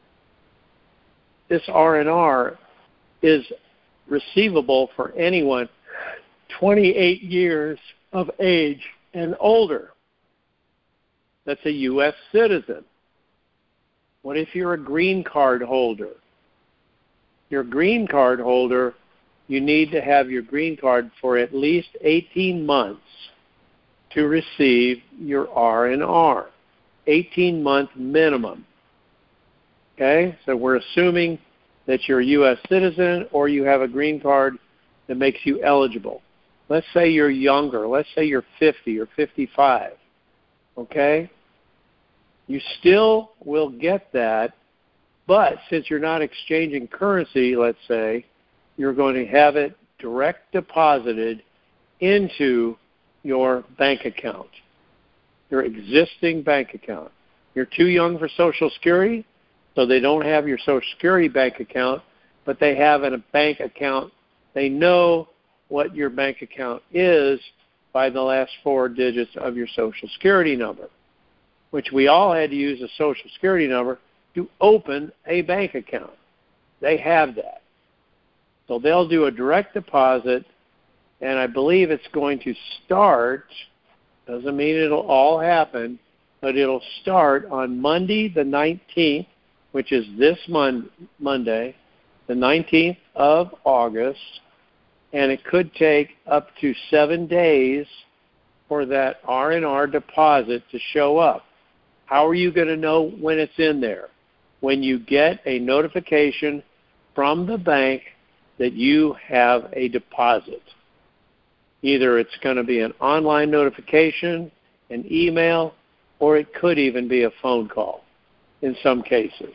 Speaker 1: this R and R is receivable for anyone twenty-eight years of age and older. That's a U S citizen. What if you're a green card holder? You're a green card holder, you need to have your green card for at least eighteen months to receive your R and R. eighteen-month minimum. Okay? So we're assuming that you're a U S citizen or you have a green card that makes you eligible. Let's say you're younger. Let's say you're fifty or fifty-five. Okay? You still will get that, but since you're not exchanging currency, let's say, you're going to have it direct deposited into your bank account, your existing bank account. You're too young for Social Security, so they don't have your Social Security bank account, but they have a bank account. They know what your bank account is by the last four digits of your Social Security number, which we all had to use a Social Security number to open a bank account. They have that. So they'll do a direct deposit, and I believe it's going to start, doesn't mean it'll all happen, but it'll start on Monday the nineteenth, which is this mon- Monday, the nineteenth of August, and it could take up to seven days for that R and R deposit to show up. How are you going to know when it's in there? When you get a notification from the bank that you have a deposit. Either it's going to be an online notification, an email, or it could even be a phone call in some cases.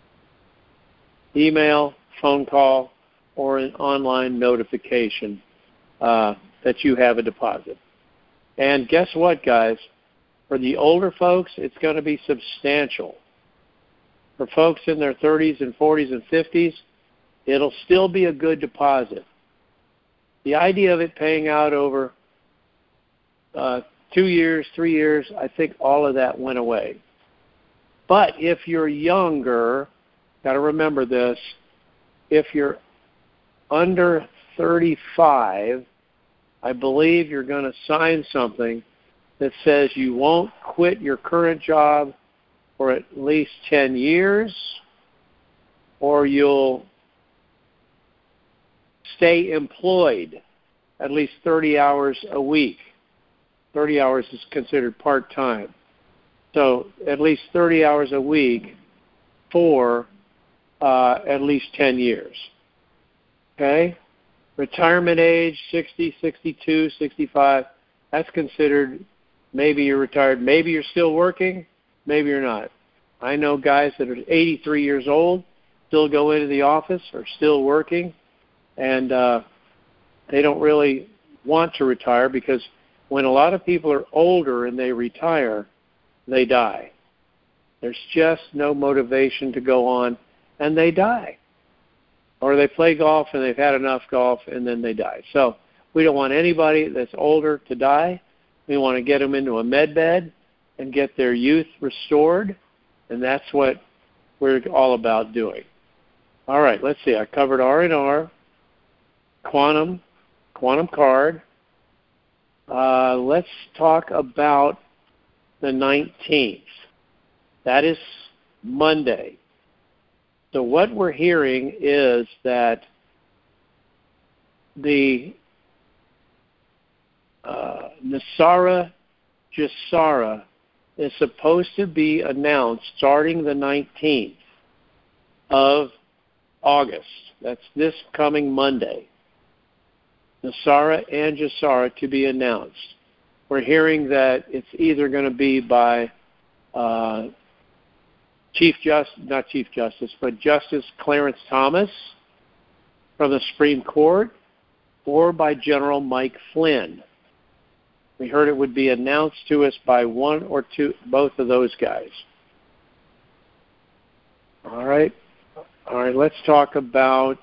Speaker 1: Email, phone call, or an online notification uh, that you have a deposit. And guess what, guys? For the older folks, it's going to be substantial. For folks in their thirties and forties and fifties, it'll still be a good deposit. The idea of it paying out over uh, two years, three years, I think all of that went away. But if you're younger, got to remember this, if you're under thirty-five, I believe you're going to sign something that says you won't quit your current job for at least ten years, or you'll stay employed at least thirty hours a week. thirty hours is considered part-time. So at least thirty hours a week for uh, at least ten years. Okay? Retirement age, sixty, sixty-two, sixty-five, that's considered maybe you're retired. Maybe you're still working. Maybe you're not. I know guys that are eighty-three years old, still go into the office, are still working, and uh, they don't really want to retire because when a lot of people are older and they retire, they die. There's just no motivation to go on, and they die. Or they play golf and they've had enough golf, and then they die. So we don't want anybody that's older to die. We want to get them into a med bed and get their youth restored, and that's what we're all about doing. All right, let's see. I covered R and R, quantum, quantum card. Uh, let's talk about the nineteenth. That is Monday. So what we're hearing is that the uh, Nasara Jisara is supposed to be announced starting the nineteenth of August. That's this coming Monday. Nasara and Jisara to be announced. We're hearing that it's either going to be by uh, Chief Justice, not Chief Justice, but Justice Clarence Thomas from the Supreme Court, or by General Mike Flynn. We heard it would be announced to us by one or two, both of those guys. All right. All right, let's talk about,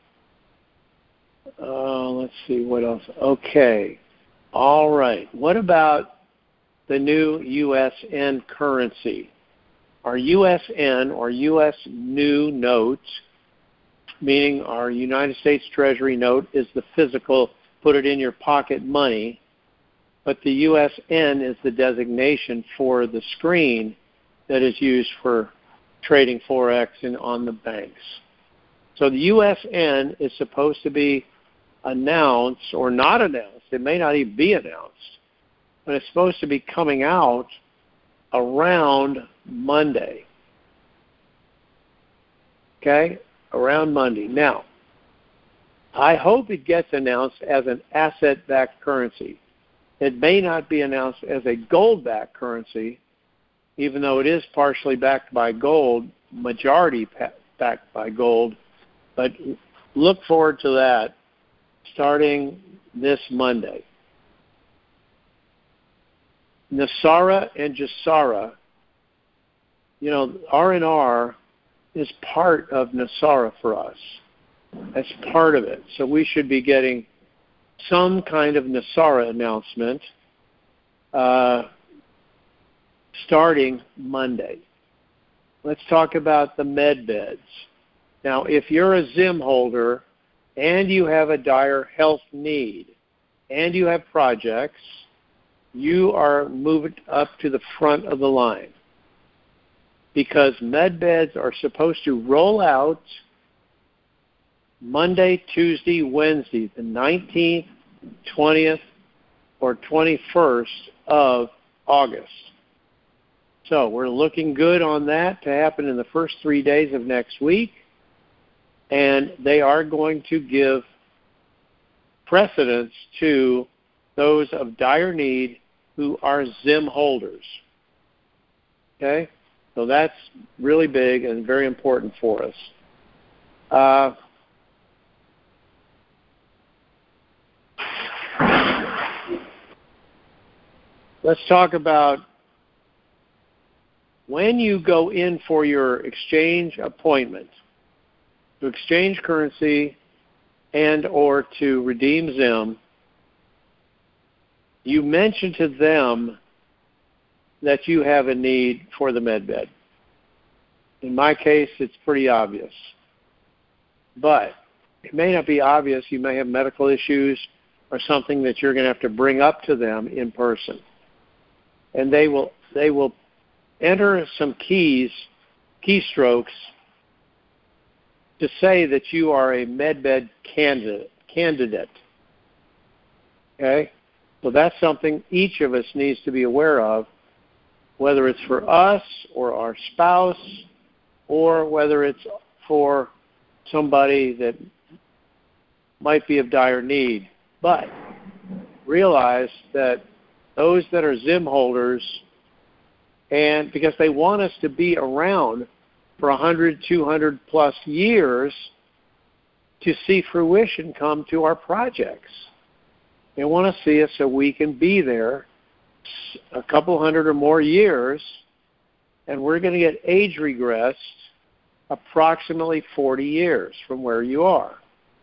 Speaker 1: uh, let's see, what else? Okay. All right. What about the new U S N currency? Our U S N, or U S new note, meaning our United States Treasury note, is the physical, put it in your pocket money, but the U S N is the designation for the screen that is used for trading Forex and on the banks. So the U S N is supposed to be announced, or not announced. It may not even be announced, but it's supposed to be coming out around Monday. Okay? Around Monday. Now, I hope it gets announced as an asset-backed currency. It may not be announced as a gold-backed currency, even though it is partially backed by gold, majority backed by gold. But look forward to that starting this Monday. Nasara and Jisara, you know, R and R is part of Nasara for us. That's part of it. So we should be getting some kind of Nasara announcement uh, starting Monday. Let's talk about the med beds. Now, if you're a Zim holder and you have a dire health need and you have projects, you are moved up to the front of the line, because med beds are supposed to roll out Monday, Tuesday, Wednesday, the nineteenth, twentieth, or twenty-first of August. So we're looking good on that to happen in the first three days of next week. And they are going to give precedence to those of dire need who are Zim holders. Okay? So that's really big and very important for us. Uh, let's talk about when you go in for your exchange appointment to exchange currency and or to redeem Zim, you mention to them that you have a need for the medbed. In my case, it's pretty obvious. But it may not be obvious. You may have medical issues or something that you're going to have to bring up to them in person. And they will they will enter some keys, keystrokes, to say that you are a medbed candidate. candidate. Okay? So that's something each of us needs to be aware of, whether it's for us or our spouse, or whether it's for somebody that might be of dire need. But realize that those that are Zim holders, and because they want us to be around for one hundred, two hundred plus years to see fruition come to our projects. They want to see us so we can be there a couple hundred or more years, and we're going to get age regressed approximately forty years from where you are.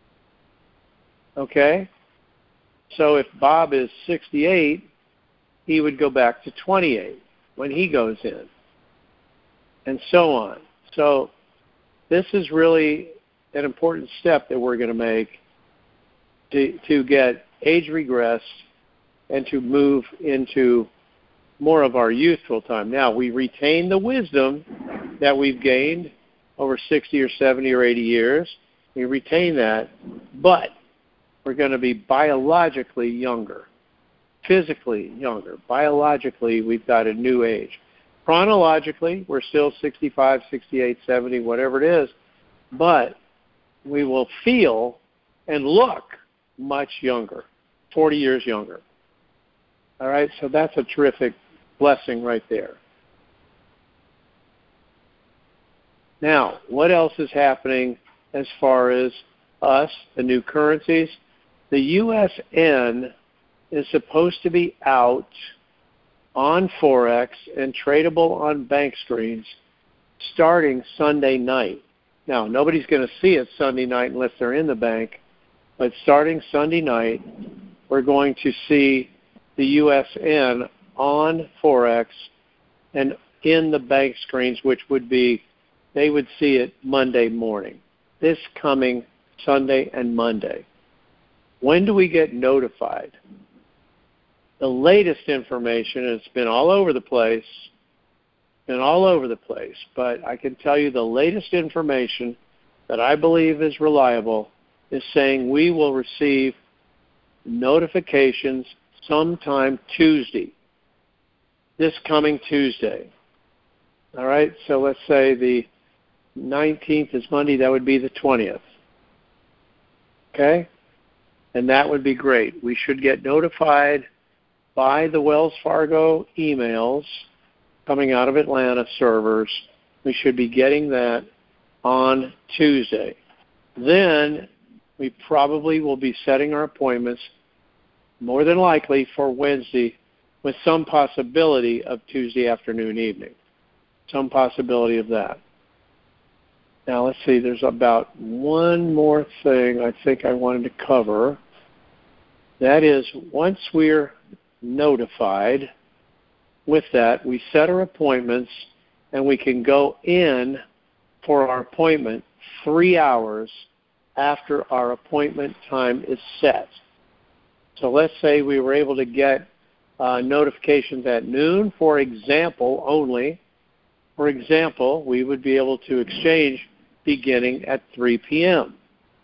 Speaker 1: Okay? So if Bob is sixty-eight, he would go back to twenty-eight when he goes in, and so on. So this is really an important step that we're going to make to, to get age regressed and to move into more of our youthful time. Now, we retain the wisdom that we've gained over sixty or seventy or eighty years. We retain that, but we're going to be biologically younger, physically younger. Biologically, we've got a new age. Chronologically, we're still sixty-five, sixty-eight, seventy, whatever it is, but we will feel and look much younger, forty years younger. All right, so that's a terrific blessing right there. Now, what else is happening as far as us, the new currencies? The U S N is supposed to be out on Forex and tradable on bank screens starting Sunday night. Now, nobody's going to see it Sunday night unless they're in the bank, but starting Sunday night, we're going to see the U S N on Forex and in the bank screens, which would be, they would see it Monday morning, this coming Sunday and Monday. When do we get notified? The latest information, and it's been all over the place, been all over the place, but I can tell you the latest information that I believe is reliable is saying we will receive notifications sometime Tuesday, this coming Tuesday. All right, so let's say the nineteenth is Monday, that would be the twentieth. Okay? And that would be great. We should get notified by the Wells Fargo emails coming out of Atlanta servers. We should be getting that on Tuesday. Then we probably will be setting our appointments, more than likely, for Wednesday, with some possibility of Tuesday afternoon, evening. Some possibility of that. Now, let's see, there's about one more thing I think I wanted to cover. That is, once we're notified with that, we set our appointments, and we can go in for our appointment three hours after our appointment time is set. So let's say we were able to get uh, notifications at noon, for example, only. For example, we would be able to exchange beginning at three p.m.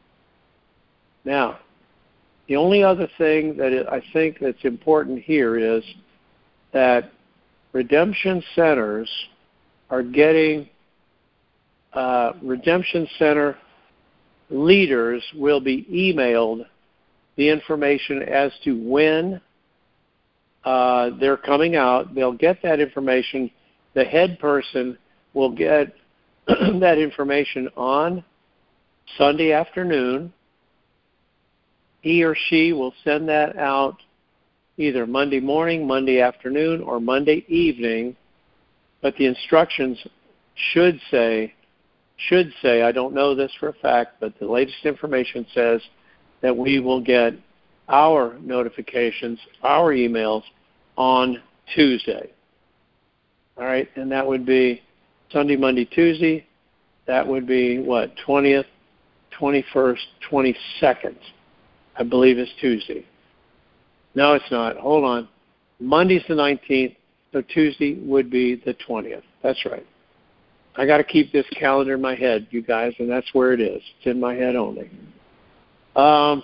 Speaker 1: Now, the only other thing that I think that's important here is that redemption centers are getting, uh, redemption center leaders will be emailed the information as to when uh, they're coming out. They'll get that information. The head person will get that information on Sunday afternoon. He or she will send that out either Monday morning, Monday afternoon, or Monday evening. But the instructions should say, should say, I don't know this for a fact, but the latest information says that we will get our notifications, our emails, on Tuesday. All right, and that would be Sunday, Monday, Tuesday. That would be, what, twentieth, twenty-first, twenty-second, I believe is Tuesday. No, it's not. Hold on. Monday's the nineteenth, so Tuesday would be the twentieth. That's right. I got to keep this calendar in my head, you guys, and that's where it is. It's in my head only. Um,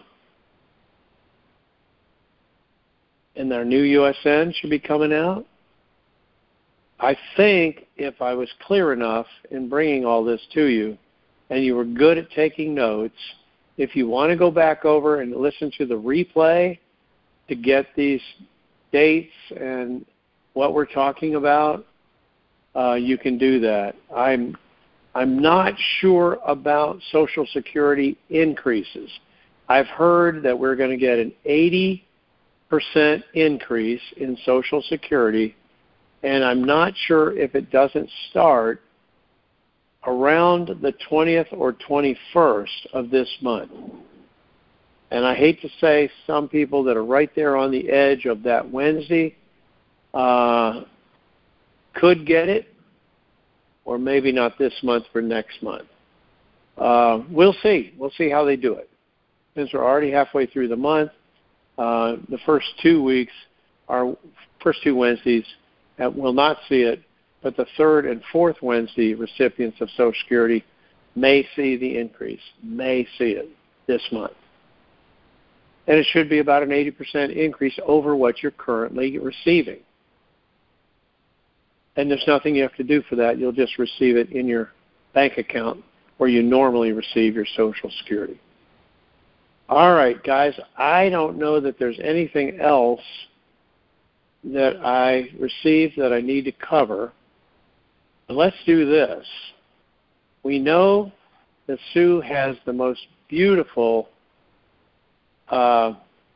Speaker 1: and their new U S N should be coming out. I think if I was clear enough in bringing all this to you, and you were good at taking notes, if you want to go back over and listen to the replay to get these dates and what we're talking about, uh, you can do that. I'm I'm not sure about Social Security increases. I've heard that we're going to get an eighty percent increase in Social Security, and I'm not sure if it doesn't start around the twentieth or twenty-first of this month. And I hate to say some people that are right there on the edge of that Wednesday uh, could get it, or maybe not this month, for next month. Uh, we'll see. We'll see how they do it. Since we're already halfway through the month, uh, the first two weeks, our first two Wednesdays, uh, will not see it, but the third and fourth Wednesday recipients of Social Security may see the increase, may see it this month. and it should be about an eighty percent increase over what you're currently receiving. And there's nothing you have to do for that. You'll just receive it in your bank account where you normally receive your Social Security. All right, guys, I don't know that there's anything else that I received that I need to cover. But let's do this. We know that Sue has the most beautiful uh,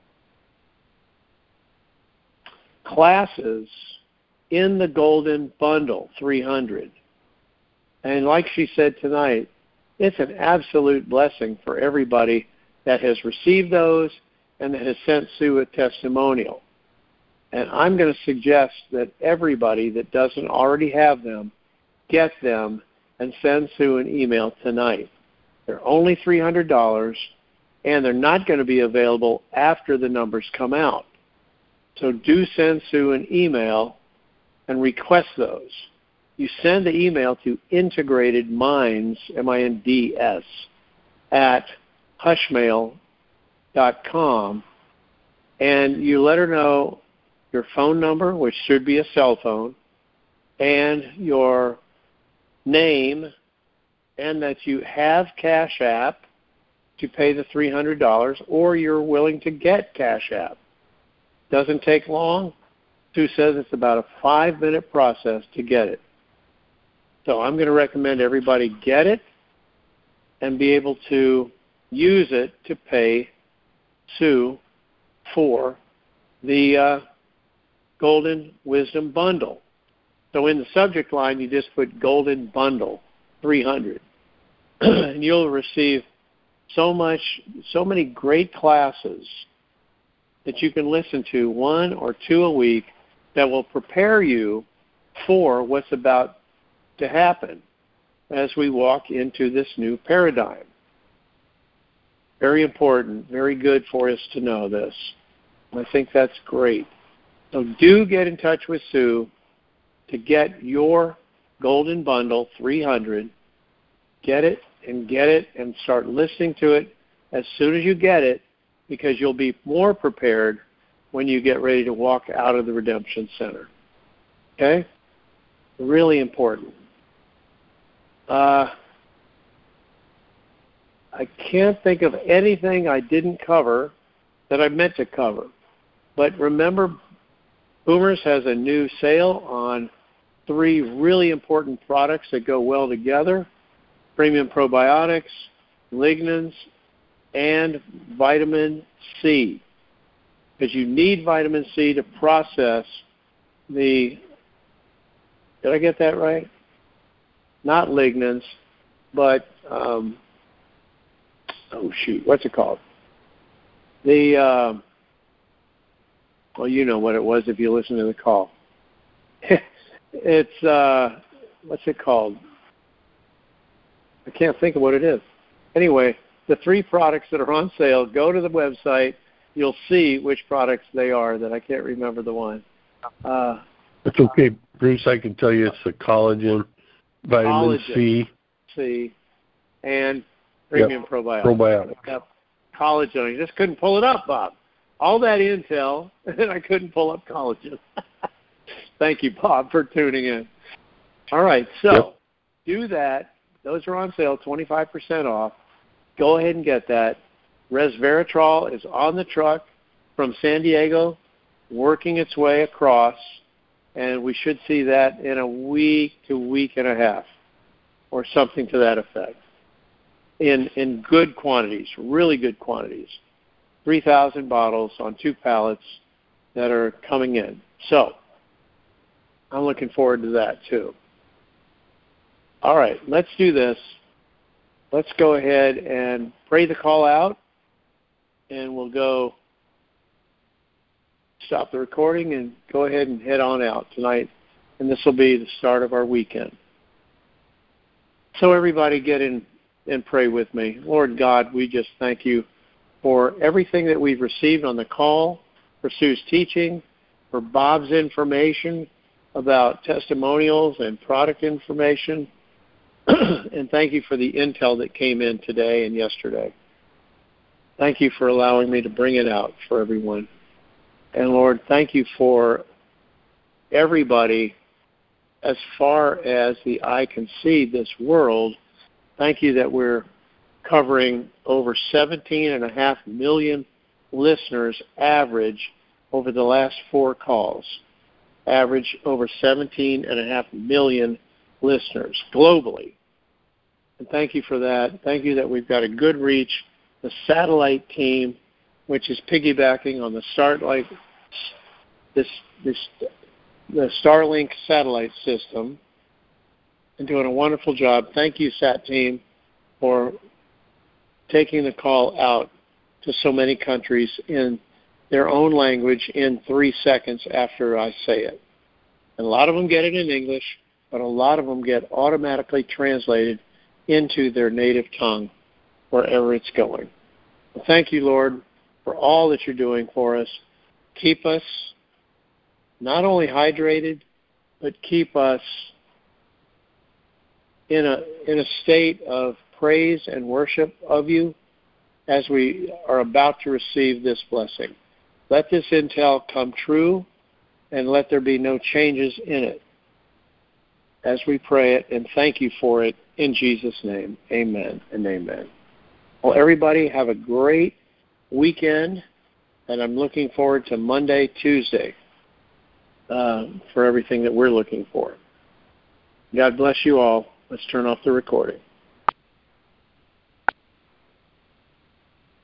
Speaker 1: classes in the Golden Bundle three hundred. And like she said tonight, it's an absolute blessing for everybody that has received those and that has sent Sue a testimonial. And I'm going to suggest that everybody that doesn't already have them, get them and send Sue an email tonight. They're only three hundred dollars, and they're not going to be available after the numbers come out. So do send Sue an email and request those. You send the email to Integrated Minds, M I N D S, at hushmail dot com, and you let her know your phone number, which should be a cell phone, and your name, and that you have Cash App to pay the three hundred dollars, or you're willing to get Cash App. Doesn't take long. Sue says it's about a five-minute process to get it. So I'm going to recommend everybody get it and be able to use it to pay Sue for the uh, Golden Wisdom Bundle. So in the subject line, you just put Golden Bundle three hundred, and you'll receive so much, so many great classes that you can listen to, one or two a week, that will prepare you for what's about to happen as we walk into this new paradigm. Very important, very good for us to know this. I think that's great. So do get in touch with Sue to get your Golden Bundle three hundred. Get it and get it and start listening to it as soon as you get it, because you'll be more prepared when you get ready to walk out of the Redemption Center. Okay? Really important. Uh, I can't think of anything I didn't cover that I meant to cover. But remember, Boomers has a new sale on three really important products that go well together: Premium Probiotics, Lignans, and Vitamin C. Because you need vitamin C to process the, did I get that right? Not lignans, but, um, oh shoot, what's it called? The, uh, well, you know what it was if you listen to the call. It's, uh, what's it called? I can't think of what it is. Anyway, the three products that are on sale, go to the website. You'll see which products they are that I can't remember the one. Uh,
Speaker 3: It's okay, Bruce. I can tell you it's the collagen, vitamin
Speaker 1: collagen,
Speaker 3: C,
Speaker 1: C, and premium
Speaker 3: yep,
Speaker 1: probiotics.
Speaker 3: probiotics.
Speaker 1: Yep. Collagen. I just couldn't pull it up, Bob. All that intel, and I couldn't pull up collagen. Thank you, Bob, for tuning in. All right, so yep. do that. Those are on sale, twenty-five percent off. Go ahead and get that. Resveratrol is on the truck from San Diego, working its way across, and we should see that in a week to week and a half, or something to that effect, in in good quantities, really good quantities. three thousand bottles on two pallets that are coming in. So I'm looking forward to that too. All right, let's do this. Let's go ahead and pray the call out, and we'll go stop the recording and go ahead and head on out tonight, and this will be the start of our weekend. So everybody get in and pray with me. Lord God, we just thank you for everything that we've received on the call, for Sue's teaching, for Bob's information about testimonials and product information, and thank you for the intel that came in today and yesterday. Thank you for allowing me to bring it out for everyone. And Lord, thank you for everybody as far as the eye can see this world. Thank you that we're covering over seventeen and a half million listeners average over the last four calls. Average over seventeen and a half million listeners globally. And thank you for that. Thank you that we've got a good reach. The satellite team, which is piggybacking on the Starlink, this, this, the Starlink satellite system, and doing a wonderful job. Thank you, Sat team, for taking the call out to so many countries in their own language in three seconds after I say it. And a lot of them get it in English, but a lot of them get automatically translated into their native tongue wherever it's going. Well, thank you, Lord, for all that you're doing for us. Keep us not only hydrated, but keep us in a in a state of praise and worship of you as we are about to receive this blessing. Let this intel come true, and let there be no changes in it as we pray it, and thank you for it in Jesus' name. Amen and amen. Well, everybody have a great weekend, and I'm looking forward to Monday, Tuesday uh, for everything that we're looking for. God bless you all. Let's turn off the recording.